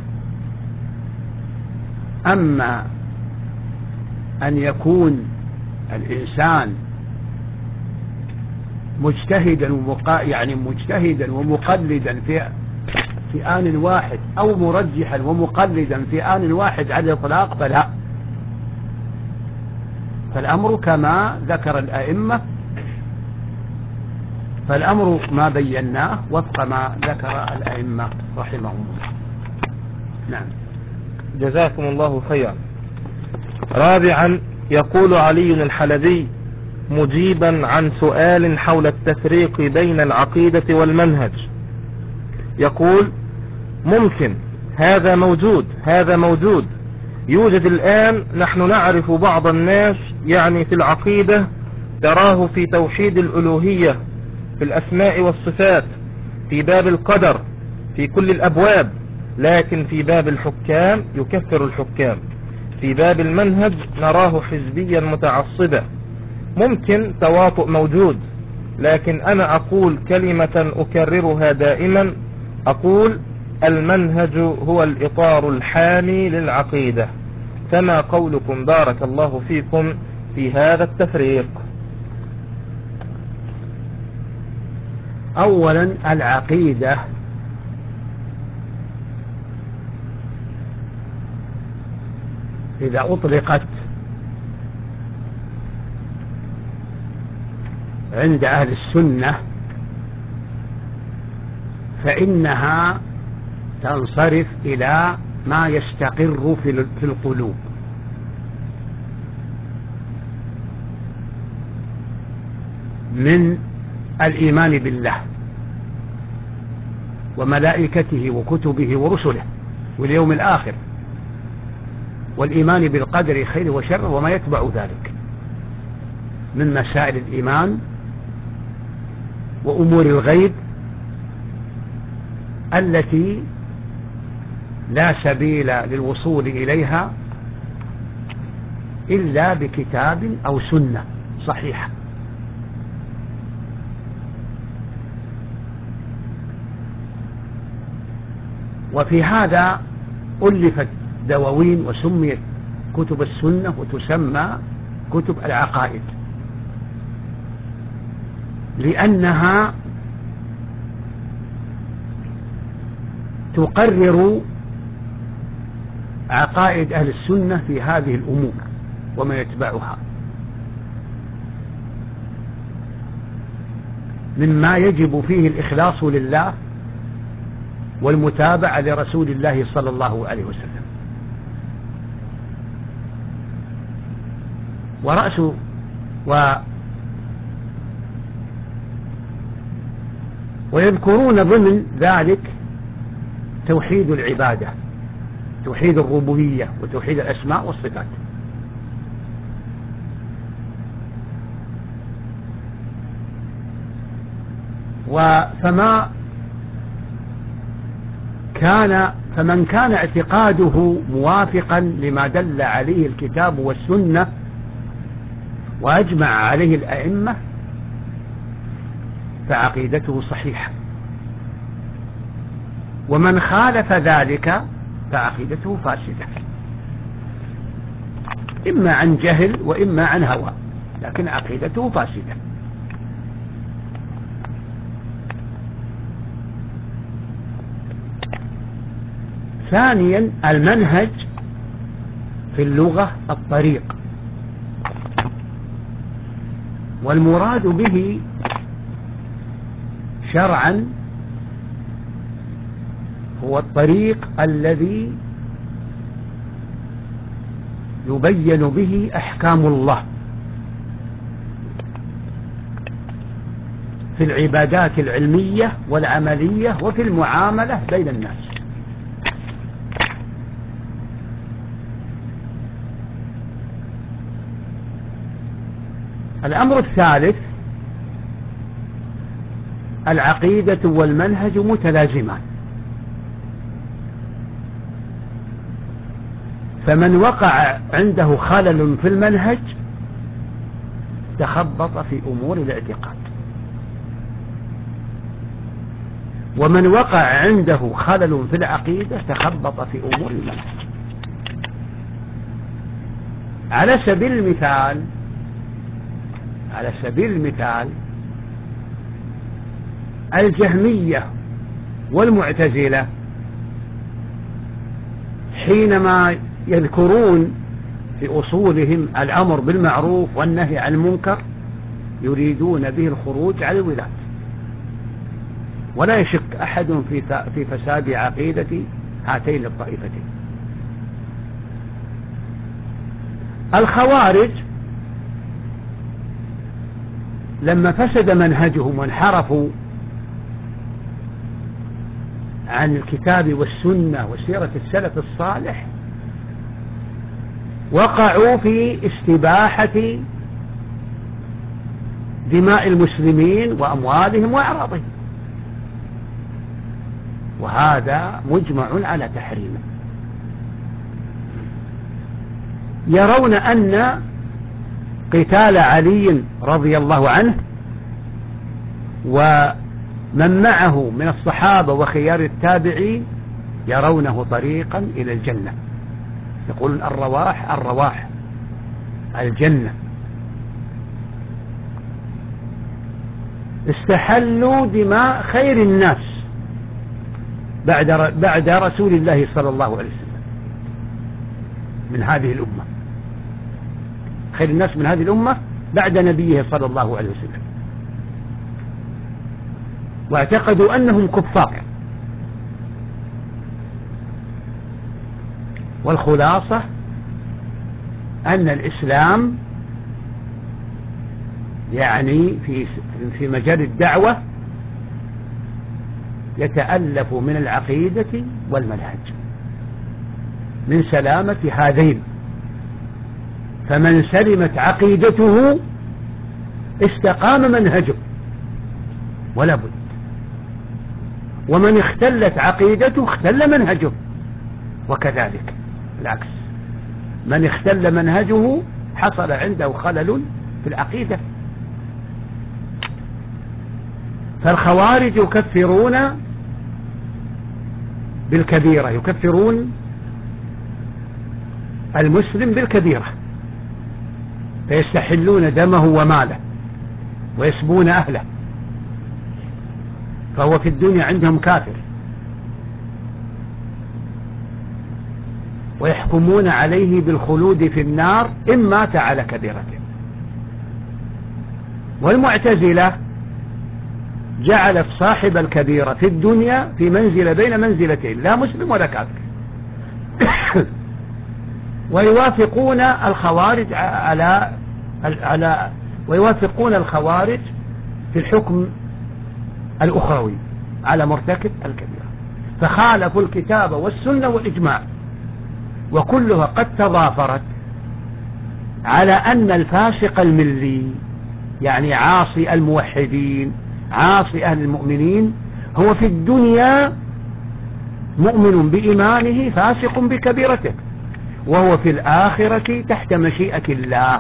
أما أن يكون الإنسان مجتهدا ومقلدا في آن واحد، أو مرجحا ومقلدا في آن واحد على الإطلاق، فلا. فالأمر كما ذكر الأئمة، فالأمر ما بيناه وفق ما ذكر الأئمة رحمهم الله. نعم. جزاكم الله خيرا. رابعا، يقول علي الحلبي مجيبا عن سؤال حول التفريق بين العقيدة والمنهج، يقول: ممكن، هذا موجود يوجد الآن. نحن نعرف بعض الناس يعني في العقيدة تراه في توحيد الألوهية، في الأسماء والصفات، في باب القدر، في كل الأبواب، لكن في باب الحكام يكفر الحكام. في باب المنهج نراه حزبيا متعصبا. ممكن تواطؤ موجود، لكن أنا أقول كلمة أكررها دائما، أقول: المنهج هو الإطار الحامي للعقيدة. فما قولكم بارك الله فيكم في هذا التفريق؟ أولا، العقيدة إذا أطلقت عند أهل السنة فإنها تنصرف إلى ما يستقر في القلوب من الإيمان بالله وملائكته وكتبه ورسله واليوم الآخر، والإيمان بالقدر خير وشر وما يتبع ذلك من مسائل الإيمان وأمور الغيب التي لا سبيل للوصول إليها إلا بكتاب أو سنة صحيحة. وفي هذا ألفت دواوين وسميت كتب السنة وتسمى كتب العقائد، لأنها تقرر عقائد أهل السنة في هذه الأمور وما يتبعها مما يجب فيه الإخلاص لله والمتابعة لرسول الله صلى الله عليه وسلم. ويذكرون ضمن ذلك توحيد العبادة، توحيد الربوبية وتوحيد الأسماء والصفات. فمن كان اعتقاده موافقا لما دل عليه الكتاب والسنة وأجمع عليه الأئمة فعقيدته صحيحة، ومن خالف ذلك فعقيدته فاسدة، إما عن جهل وإما عن هوى، لكن عقيدته فاسدة. ثانيا، المنهج في اللغة الطريق، والمراد به شرعا هو الطريق الذي يبين به أحكام الله في العبادات العلمية والعملية وفي المعاملة بين الناس. الأمر الثالث، العقيدة والمنهج متلازمان، فمن وقع عنده خلل في المنهج تخبط في أمور الاعتقاد. ومن وقع عنده خلل في العقيدة تخبط في أمور المنهج. على سبيل المثال الجهمية والمعتزلة حينما يذكرون في أصولهم الأمر بالمعروف والنهي عن المنكر يريدون به الخروج على الولاة، ولا يشك أحد في فساد عقيدة هاتين الطائفتين. الخوارج لما فسد منهجهم وانحرفوا عن الكتاب والسنة وسيرة السلف الصالح وقعوا في استباحة دماء المسلمين وأموالهم وأعراضهم، وهذا مجمع على تحريمه. يرون أن قتال علي رضي الله عنه ومن معه من الصحابة وخيار التابعين يرونه طريقا إلى الجنة، يقولون الرواح الجنة. استحلوا دماء خير الناس بعد رسول الله صلى الله عليه وسلم من هذه الأمة، خير الناس من هذه الأمة بعد نبيه صلى الله عليه وسلم، واعتقدوا أنهم كفار. والخلاصة أن الإسلام يعني في مجال الدعوة يتألف من العقيدة والمنهج من سلامة هذين، فمن سلمت عقيدته استقام منهجه ولا بد، ومن اختلت عقيدته اختل منهجه، وكذلك العكس، من اختل منهجه حصل عنده خلل في العقيدة. فالخوارج يكفرون بالكبيرة، يكفرون المسلم بالكبيرة، فيستحلون دمه وماله ويسبون أهله، فهو في الدنيا عندهم كافر، ويحكمون عليه بالخلود في النار إن مات على كبيرته. والمعتزلة جعلت صاحب الكبيرة في الدنيا في منزلة بين منزلتين، لا مسلم ولا كافر. ويوافقون الخوارج في الحكم الأخروي على مرتكب الكبيرة، فخالفوا الكتاب والسنة والإجماع، وكلها قد تضافرت على أن الفاسق الملي يعني عاصي الموحدين عاصي أهل المؤمنين هو في الدنيا مؤمن بإيمانه فاسق بكبيرته، وهو في الآخرة تحت مشيئة الله.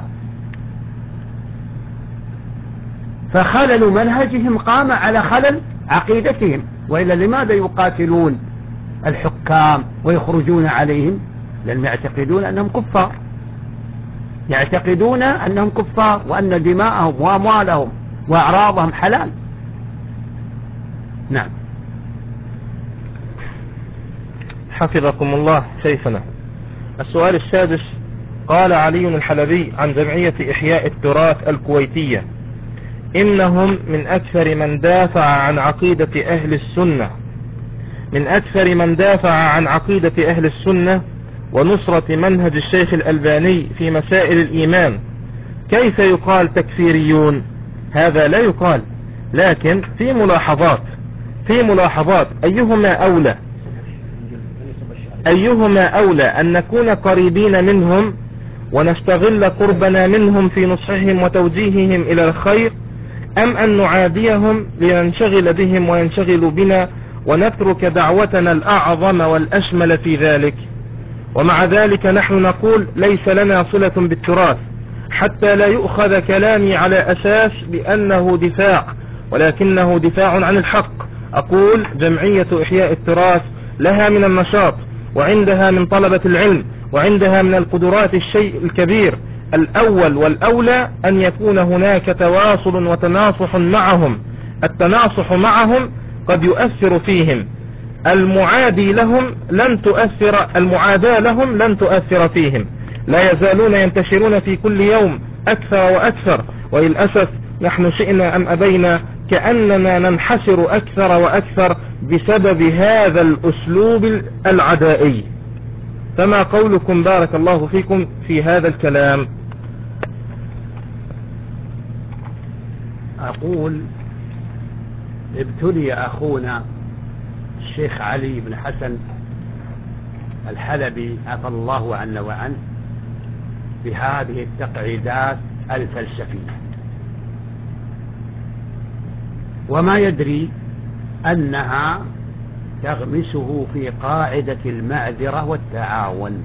فخلل منهجهم قام على خلل عقيدتهم، وإلا لماذا يقاتلون الحكام ويخرجون عليهم؟ لأنهم يعتقدون أنهم كفار، يعتقدون أنهم كفار وأن دماءهم وأموالهم وأعراضهم حلال. نعم. حفظكم الله شيخنا. السؤال السادس: قال علي الحلبي عن جمعية إحياء التراث الكويتية: إنهم من أكثر من دافع عن عقيدة أهل السنة ونصرة منهج الشيخ الألباني في مسائل الإيمان. كيف يقال تكفيريون؟ هذا لا يقال، لكن في ملاحظات أيهما أولى أن نكون قريبين منهم ونستغل قربنا منهم في نصحهم وتوجيههم إلى الخير، أم أن نعاديهم لننشغل بهم وينشغلوا بنا ونترك دعوتنا الأعظم والأشمل في ذلك؟ ومع ذلك نحن نقول ليس لنا صلة بالتراث، حتى لا يؤخذ كلامي على أساس بأنه دفاع، ولكنه دفاع عن الحق، أقول جمعية إحياء التراث لها من النشاط، وعندها من طلبة العلم، وعندها من القدرات الشيء الكبير. الأول والأولى أن يكون هناك تواصل وتناصح معهم. التناصح معهم قد يؤثر فيهم. المعاداة لهم لن تؤثر فيهم. لا يزالون ينتشرون في كل يوم أكثر وأكثر، وللأسف نحن شئنا أم أبينا كأننا ننحسر أكثر وأكثر بسبب هذا الأسلوب العدائي. فما قولكم بارك الله فيكم في هذا الكلام؟ أقول ابتلي أخونا الشيخ علي بن حسن الحلبي عفى الله عنا وعنه بهذه التقعيدات الفلسفية، وما يدري أنها تغمسه في قاعدة المعذرة والتعاون.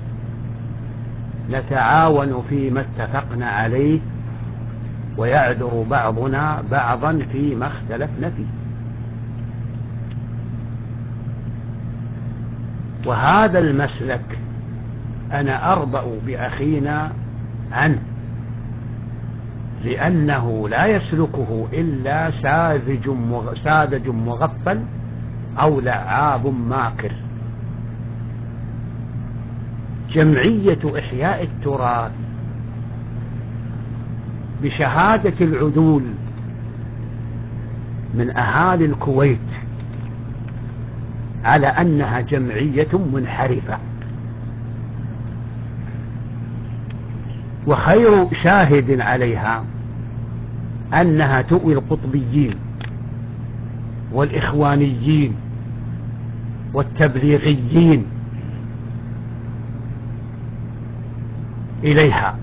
نتعاون فيما اتفقنا عليه، ويعذر بعضنا بعضا فيما اختلفنا فيه. وهذا المسلك أنا أرضأ بأخينا عنه، لأنه لا يسلكه إلا ساذج مغفل أو لعاب ماكر. جمعية إحياء التراث بشهادة العدول من أهالي الكويت على أنها جمعية منحرفة، وخير شاهد عليها أنها تؤوي القطبيين والإخوانيين والتبليغيين إليها،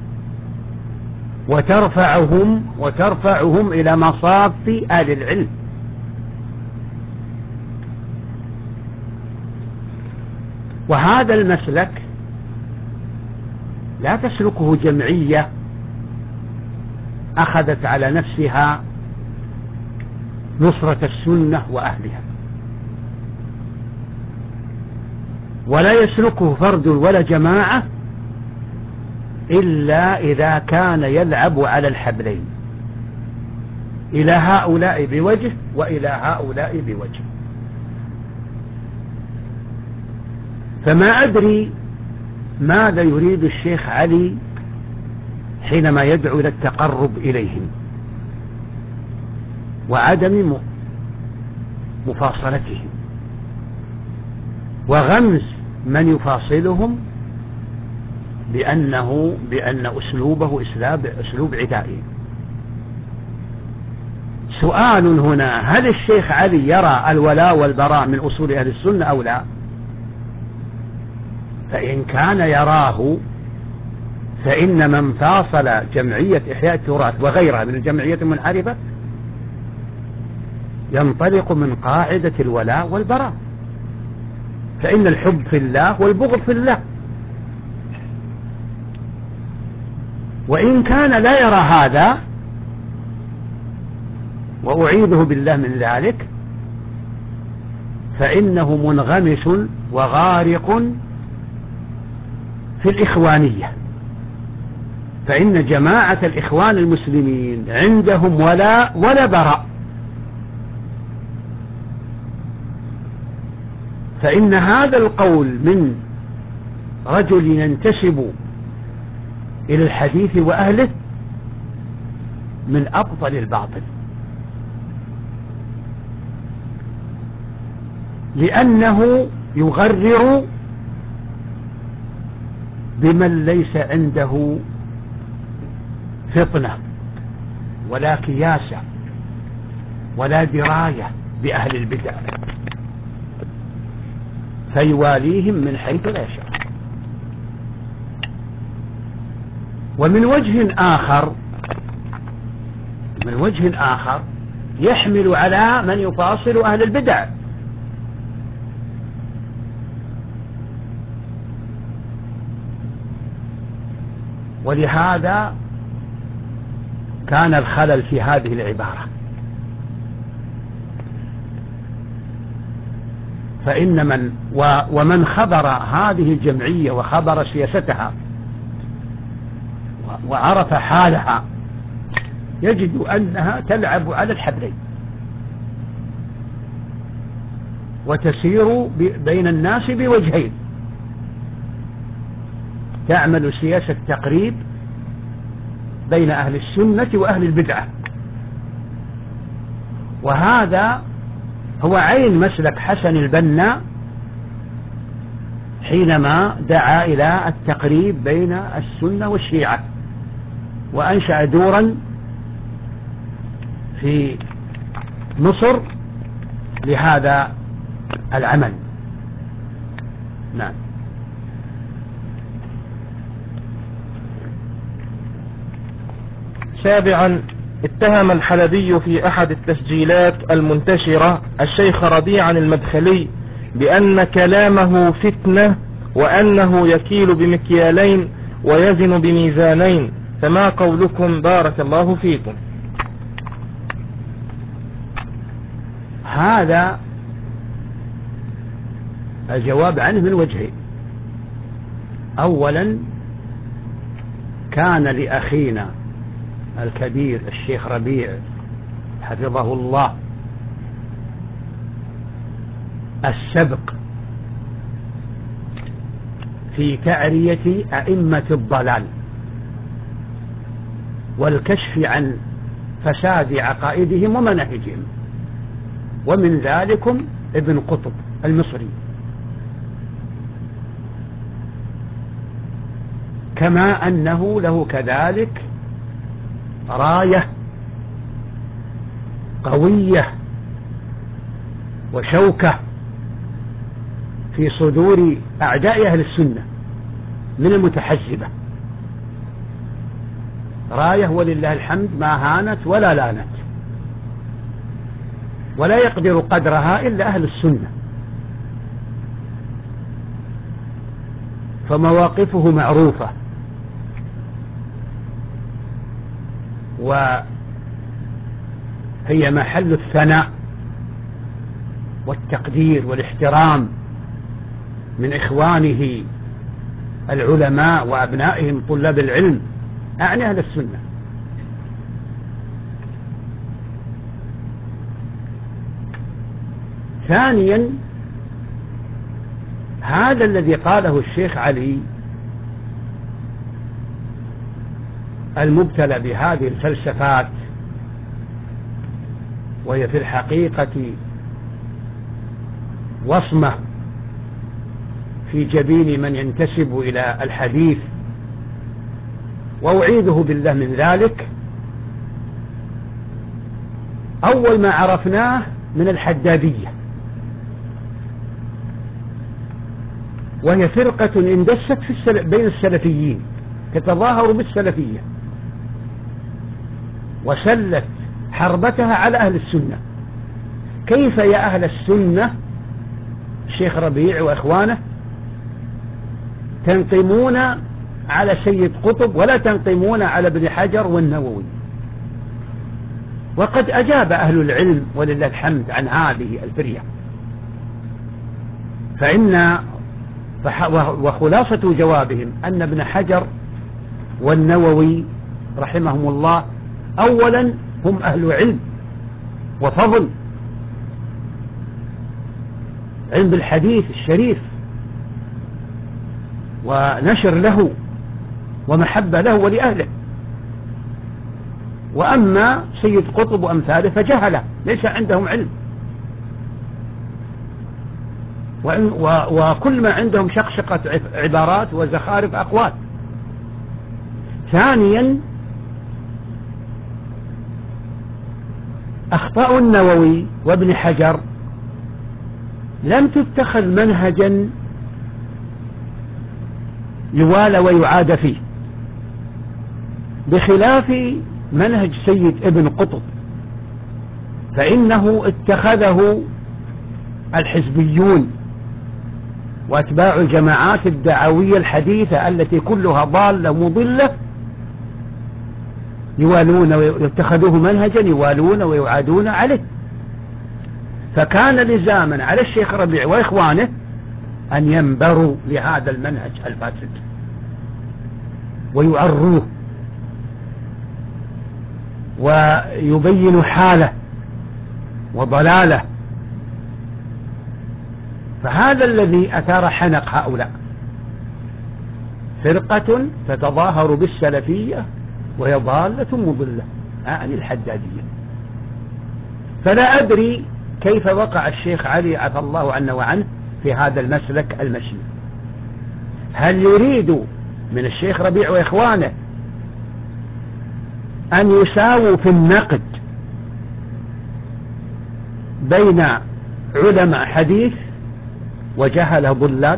وترفعهم إلى مصاف أهل العلم. وهذا المسلك لا تسلكه جمعية أخذت على نفسها نصرة السنة وأهلها، ولا يسلكه فرد ولا جماعة إلا إذا كان يلعب على الحبلين، إلى هؤلاء بوجه وإلى هؤلاء بوجه. فما أدري ماذا يريد الشيخ علي حينما يدعو إلى التقرب إليهم وعدم مفاصلتهم وغمز من يفاصلهم بأن أسلوبه أسلوب عدائي. سؤال هنا: هل الشيخ علي يرى الولاء والبراء من أصول أهل السنة أو لا؟ فإن كان يراه فإن من فاصل جمعية إحياء التراث وغيرها من الجمعية المنحرفة ينطلق من قاعدة الولاء والبراء، فإن الحب في الله والبغض في الله. وإن كان لا يرى هذا، وأعيذه بالله من ذلك، فإنه منغمس وغارق في الإخوانية، فإن جماعة الإخوان المسلمين عندهم ولاء ولا براء. فإن هذا القول من رجل ينتسب إلى الحديث وأهله من أبطل الباطل، لأنه يغرر بمن ليس عنده فطنة ولا كياسة ولا دراية بأهل البدع، فيواليهم من حيث لا يشاء. ومن وجه آخر يحمل على من يفاصل أهل البدع، ولهذا كان الخلل في هذه العبارة. فإن ومن خبر هذه الجمعية وخبر سياستها وعرف حالها يجد أنها تلعب على الحبلين وتسير بين الناس بوجهين، تعمل سياسة تقريب بين أهل السنة وأهل البدعة، وهذا هو عين مسلك حسن البنا حينما دعا إلى التقريب بين السنة والشيعة، وأنشأ دورا في مصر لهذا العمل. نعم. سابعا، اتهم الحلبي في أحد التسجيلات المنتشرة الشيخ ربيعا المدخلي بأن كلامه فتنة وأنه يكيل بمكيالين ويزن بميزانين، فما قولكم بارك الله فيكم؟ هذا الجواب عنه من وجهين. أولا، كان لأخينا الكبير الشيخ ربيع حفظه الله السبق في تعرية أئمة الضلال والكشف عن فساد عقائدهم ومناهجهم، ومن ذلكم ابن قطب المصري، كما أنه له كذلك راية قوية وشوكة في صدور أعداء أهل السنة من المتحزبة، راية ولله الحمد ما هانت ولا لانت، ولا يقدر قدرها إلا أهل السنة، فمواقفه معروفة وهي محل الثناء والتقدير والاحترام من إخوانه العلماء وأبنائهم طلاب العلم، أعني أهل السنة. ثانيا، هذا الذي قاله الشيخ علي المبتلى بهذه الفلسفات، وهي في الحقيقة وصمة في جبين من ينتسب إلى الحديث، وأعيذه بالله من ذلك، أول ما عرفناه من الحدادية، وهي فرقة اندست بين السلفيين تتظاهر بالسلفية وسلت حربتها على أهل السنة. كيف يا أهل السنة الشيخ ربيع وإخوانه تنقمون على سيد قطب ولا تنقمون على ابن حجر والنووي؟ وقد أجاب أهل العلم ولله الحمد عن هذه الفرية، وخلاصة جوابهم أن ابن حجر والنووي رحمهم الله أولا هم أهل علم وفضل، علم بالحديث الشريف ونشر له ومحبة له ولأهله، وأما سيد قطب وأمثاله فجهله ليس عندهم علم، وكل ما عندهم شقشقة عبارات وزخارف أقوال. ثانيا، أخطاء النووي وابن حجر لم تتخذ منهجا يوالى ويعاد فيه، بخلاف منهج سيد ابن قطب، فإنه اتخذه الحزبيون واتباع الجماعات الدعوية الحديثة التي كلها ضالة مضلة يوالون ويتخذوه منهجا يوالون ويعادون عليه. فكان لزاما على الشيخ ربيع وإخوانه أن ينبروا لهذا المنهج الفاسد ويعروه ويبينوا حاله وضلاله. فهذا الذي أثار حنق هؤلاء، فرقة تتظاهر بالسلفية وهي ضالة مضلة عن الحدادية. فلا أدري كيف وقع الشيخ علي عفى الله عنه وعنه في هذا المسلك المشين. هل يريد من الشيخ ربيع وإخوانه أن يساووا في النقد بين علماء حديث وجهله ضلال،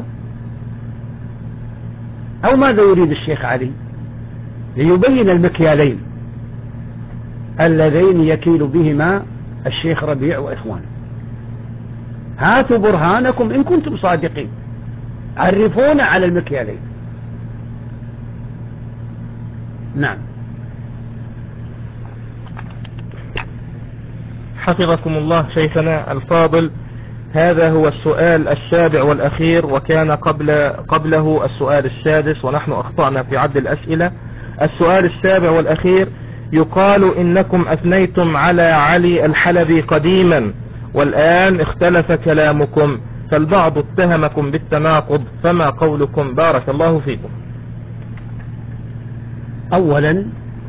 أو ماذا يريد الشيخ علي ليبين المكيالين اللذين يكيل بهما الشيخ ربيع وإخوانه؟ هاتوا برهانكم إن كنتم صادقين، عرفونا على المكيالين. نعم. حفظكم الله شيخنا الفاضل، هذا هو السؤال السابع والأخير، وكان قبله السؤال السادس ونحن أخطأنا في عد الأسئلة. السؤال السابع والأخير: يقال إنكم أثنيتم على علي الحلبي قديما والآن اختلف كلامكم، فالبعض اتهمكم بالتناقض، فما قولكم؟ بارك الله فيكم. أولا،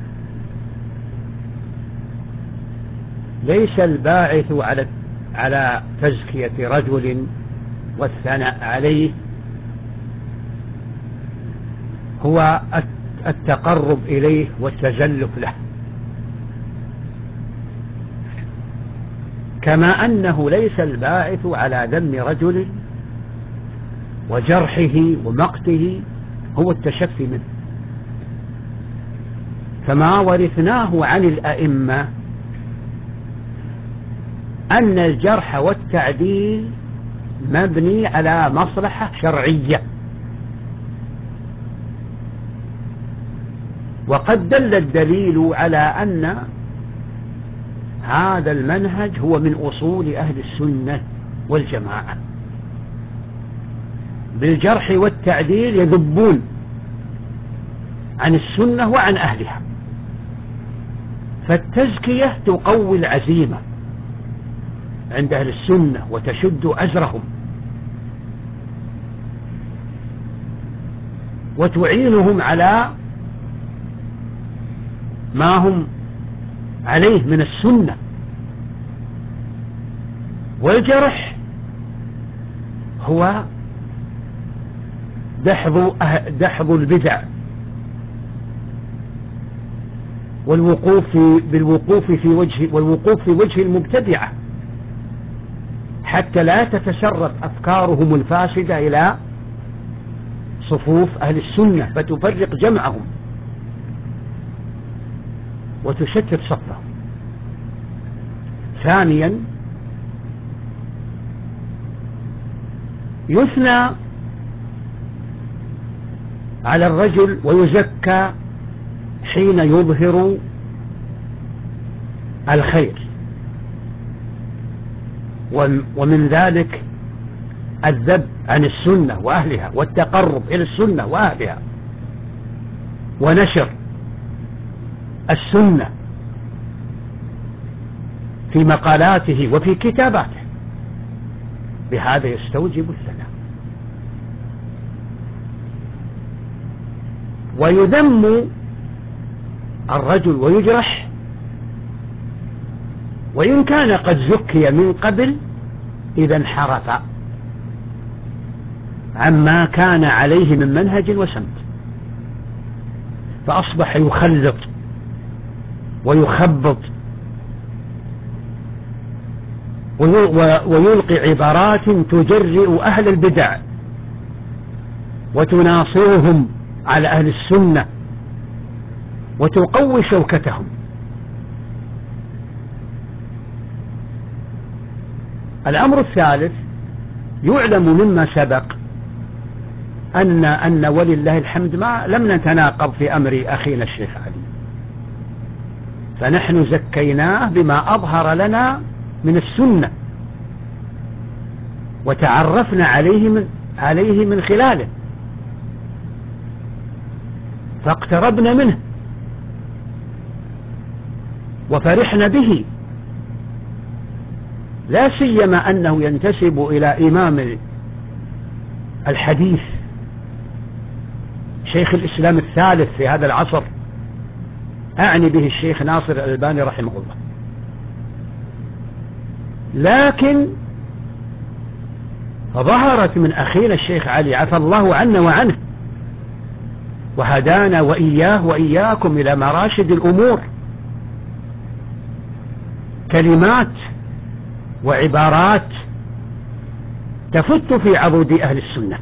ليس الباعث على تزكية رجل والثناء عليه هو التقرب إليه والتزلف له، كما أنه ليس الباعث على ذم رجل وجرحه ومقته هو التشفي منه. فما ورثناه عن الأئمة أن الجرح والتعديل مبني على مصلحة شرعية، وقد دل الدليل على أن هذا المنهج هو من أصول أهل السنة والجماعة. بالجرح والتعديل يذبون عن السنة وعن أهلها، فالتزكية تقوي العزيمة عند أهل السنة وتشد أزرهم وتعينهم على ما هم عليه من السنة. والجرح هو دحض البدع والوقوف في وجه المبتدعة حتى لا تتسرب أفكارهم الفاسدة إلى صفوف أهل السنة فتفرق جمعهم وتشتت صفهم. ثانيا، يثنى على الرجل ويزكى حين يظهر الخير، ومن ذلك الذب عن السنة وأهلها والتقرب إلى السنة وأهلها ونشر السنة في مقالاته وفي كتاباته، بهذا يستوجب الثناء. ويذم الرجل ويجرح وإن كان قد زكي من قبل إذا انحرف عما كان عليه من منهج وسمت، فأصبح يخلط ويخبط ويلقي عبارات تجرئ أهل البدع وتناصرهم على أهل السنة وتقوي شوكتهم. الأمر الثالث: يعلم مما سبق أن ولله الحمد لم نتناقض في أمر أخينا الشيخ علي، فنحن زكيناه بما أظهر لنا من السنة وتعرفنا عليه من خلاله، فاقتربنا منه وفرحنا به، لا سيما أنه ينتسب إلى إمام الحديث شيخ الإسلام الثالث في هذا العصر، أعني به الشيخ ناصر الألباني رحمه الله. لكن ظهرت من أخينا الشيخ علي عفى الله عنا وعنه وهدانا وإياه وإياكم إلى مراشد الأمور كلمات وعبارات تفت في عضد أهل السنة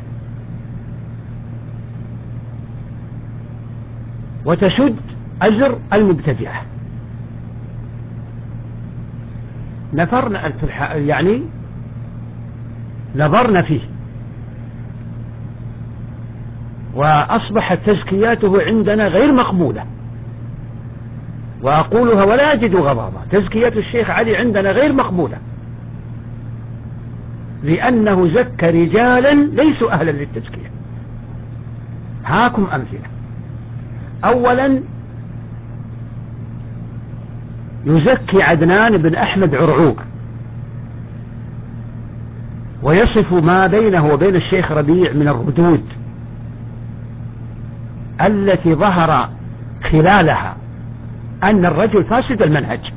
وتشد أجر المبتدعة. نفرنا يعني نظرنا فيه، وأصبحت تزكياته عندنا غير مقبولة، وأقولها ولا أجد غضاضة. تزكية الشيخ علي عندنا غير مقبولة، لأنه زكى رجالا ليسوا أهلا للتزكية. هاكم أمثلة. أولا يزكي عدنان بن أحمد عرعور ويصف ما بينه وبين الشيخ ربيع من الردود التي ظهر خلالها أن الرجل فاسد المنهج،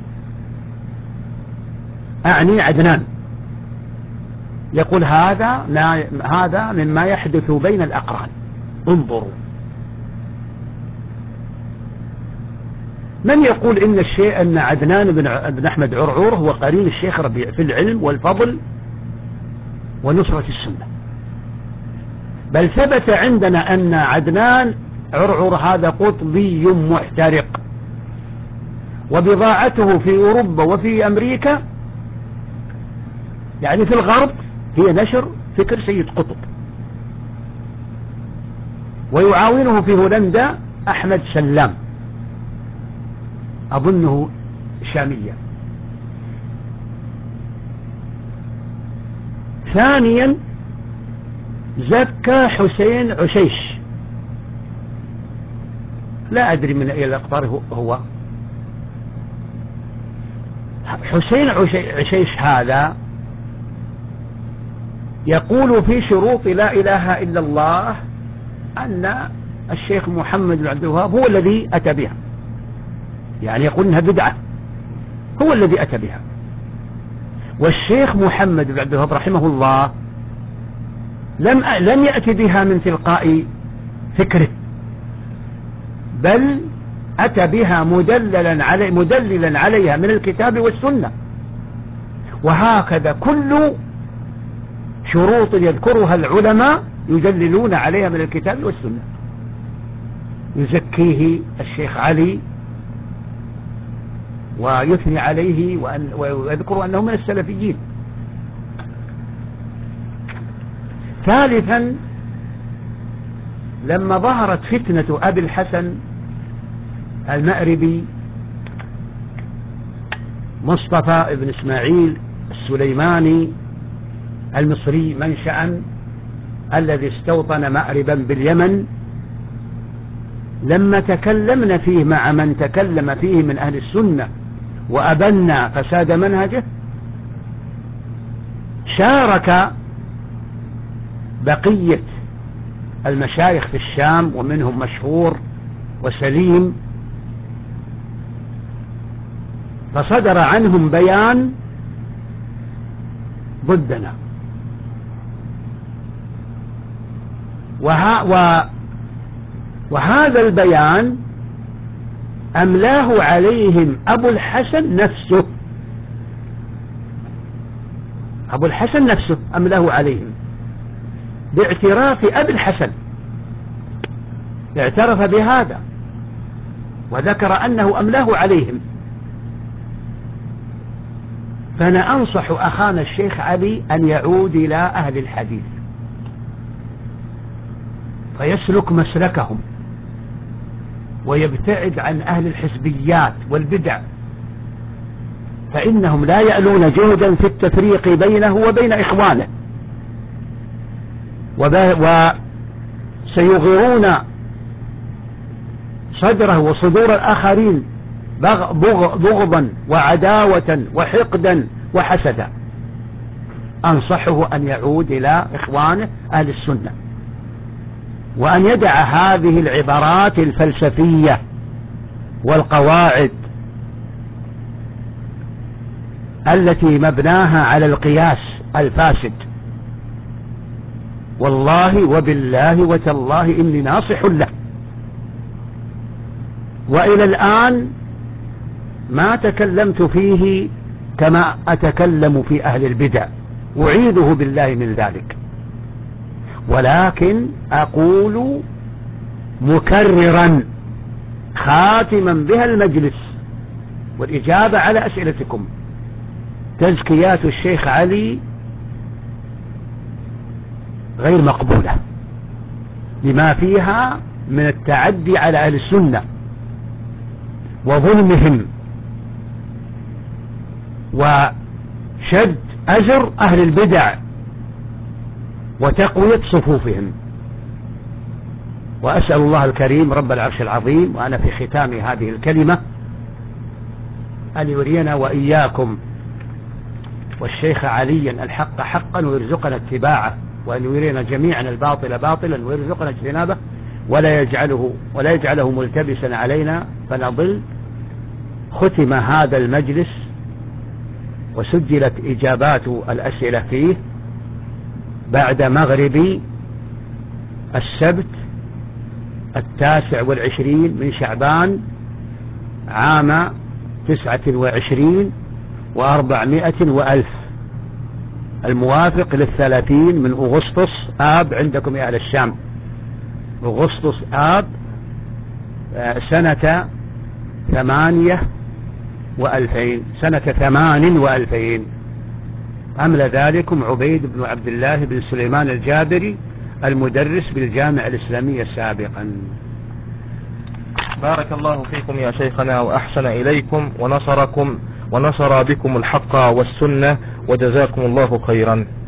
أعني عدنان. يقول هذا مما يحدث بين الأقران، انظروا. من يقول أن عدنان بن أحمد عرعور هو قرين الشيخ ربيع في العلم والفضل ونصرة السنة؟ بل ثبت عندنا أن عدنان عرعور هذا قطبي محترق، وبضاعته في أوروبا وفي أمريكا يعني في الغرب هي نشر فكر سيد قطب، ويعاونه في هولندا أحمد سلام أظنه شامية. ثانيا زكى حسين عشيش، لا أدري من أي الأقطار هو. حسين عشيش هذا يقول في شروط لا إله إلا الله أن الشيخ محمد بن عبد الوهاب هو الذي أتى بها، يعني يقول إنها بدعة، هو الذي أتى بها. والشيخ محمد بن عبد الوهاب رحمه الله لم يأتي بها من تلقاء فكره، بل أتى بها مدللا عليها من الكتاب والسنة. وهكذا كل شروط يذكرها العلماء يدللون عليها من الكتاب والسنة. يزكيه الشيخ علي ويثني عليه ويذكر أنه من السلفيين. ثالثا لما ظهرت فتنة أبي الحسن المأربي مصطفى ابن إسماعيل السليماني المصري منشأ الذي استوطن مأربا باليمن، لما تكلمنا فيه مع من تكلم فيه من أهل السنة وأبنى فساد منهجه، شارك بقية المشايخ في الشام ومنهم مشهور وسليم، فصدر عنهم بيان ضدنا. وهذا البيان أملاه عليهم أبو الحسن نفسه، أبو الحسن نفسه أملاه عليهم باعتراف أبي الحسن، اعترف بهذا وذكر أنه أملاه عليهم. فأنا أنصح أخانا الشيخ علي أن يعود إلى أهل الحديث فيسلك مسلكهم ويبتعد عن أهل الحزبيات والبدع، فإنهم لا يألون جهدا في التفريق بينه وبين إخوانه، وسيغيرون صدره وصدور الآخرين بغضا وعداوة وحقدا وحسدا، أنصحه أن يعود إلى إخوانه أهل السنة، وأن يدع هذه العبارات الفلسفية والقواعد التي مبناها على القياس الفاسد. والله وبالله وتالله إني ناصح له، وإلى الآن ما تكلمت فيه كما أتكلم في أهل البدع، أعيذه بالله من ذلك، ولكن أقول مكررا خاتما بها المجلس والإجابة على أسئلتكم: تزكيات الشيخ علي غير مقبولة لما فيها من التعدي على أهل السنة وظلمهم وشد أزر أهل البدع وتقوية صفوفهم. وأسأل الله الكريم رب العرش العظيم، وأنا في ختام هذه الكلمة، أن يرينا وإياكم والشيخ عليا الحق حقا ويرزقنا اتباعه، وأن يرينا جميعا الباطل باطلا ويرزقنا اجتنابه، ولا يجعله ملتبسا علينا فنضل. ختم هذا المجلس وسجلت إجابات الأسئلة فيه بعد مغرب السبت 29 من شعبان عام 29 و400 وألف، الموافق 30 من أغسطس آب عندكم يا أهل الشام، أغسطس آب سنة 8 و2000، سنة 8 و2000. أمل ذلكم عبيد بن عبد الله بن سليمان الجابري، المدرس بالجامعة الإسلامية سابقا. بارك الله فيكم يا شيخنا وأحسن إليكم ونصر بكم الحق والسنة، وجزاكم الله خيرا.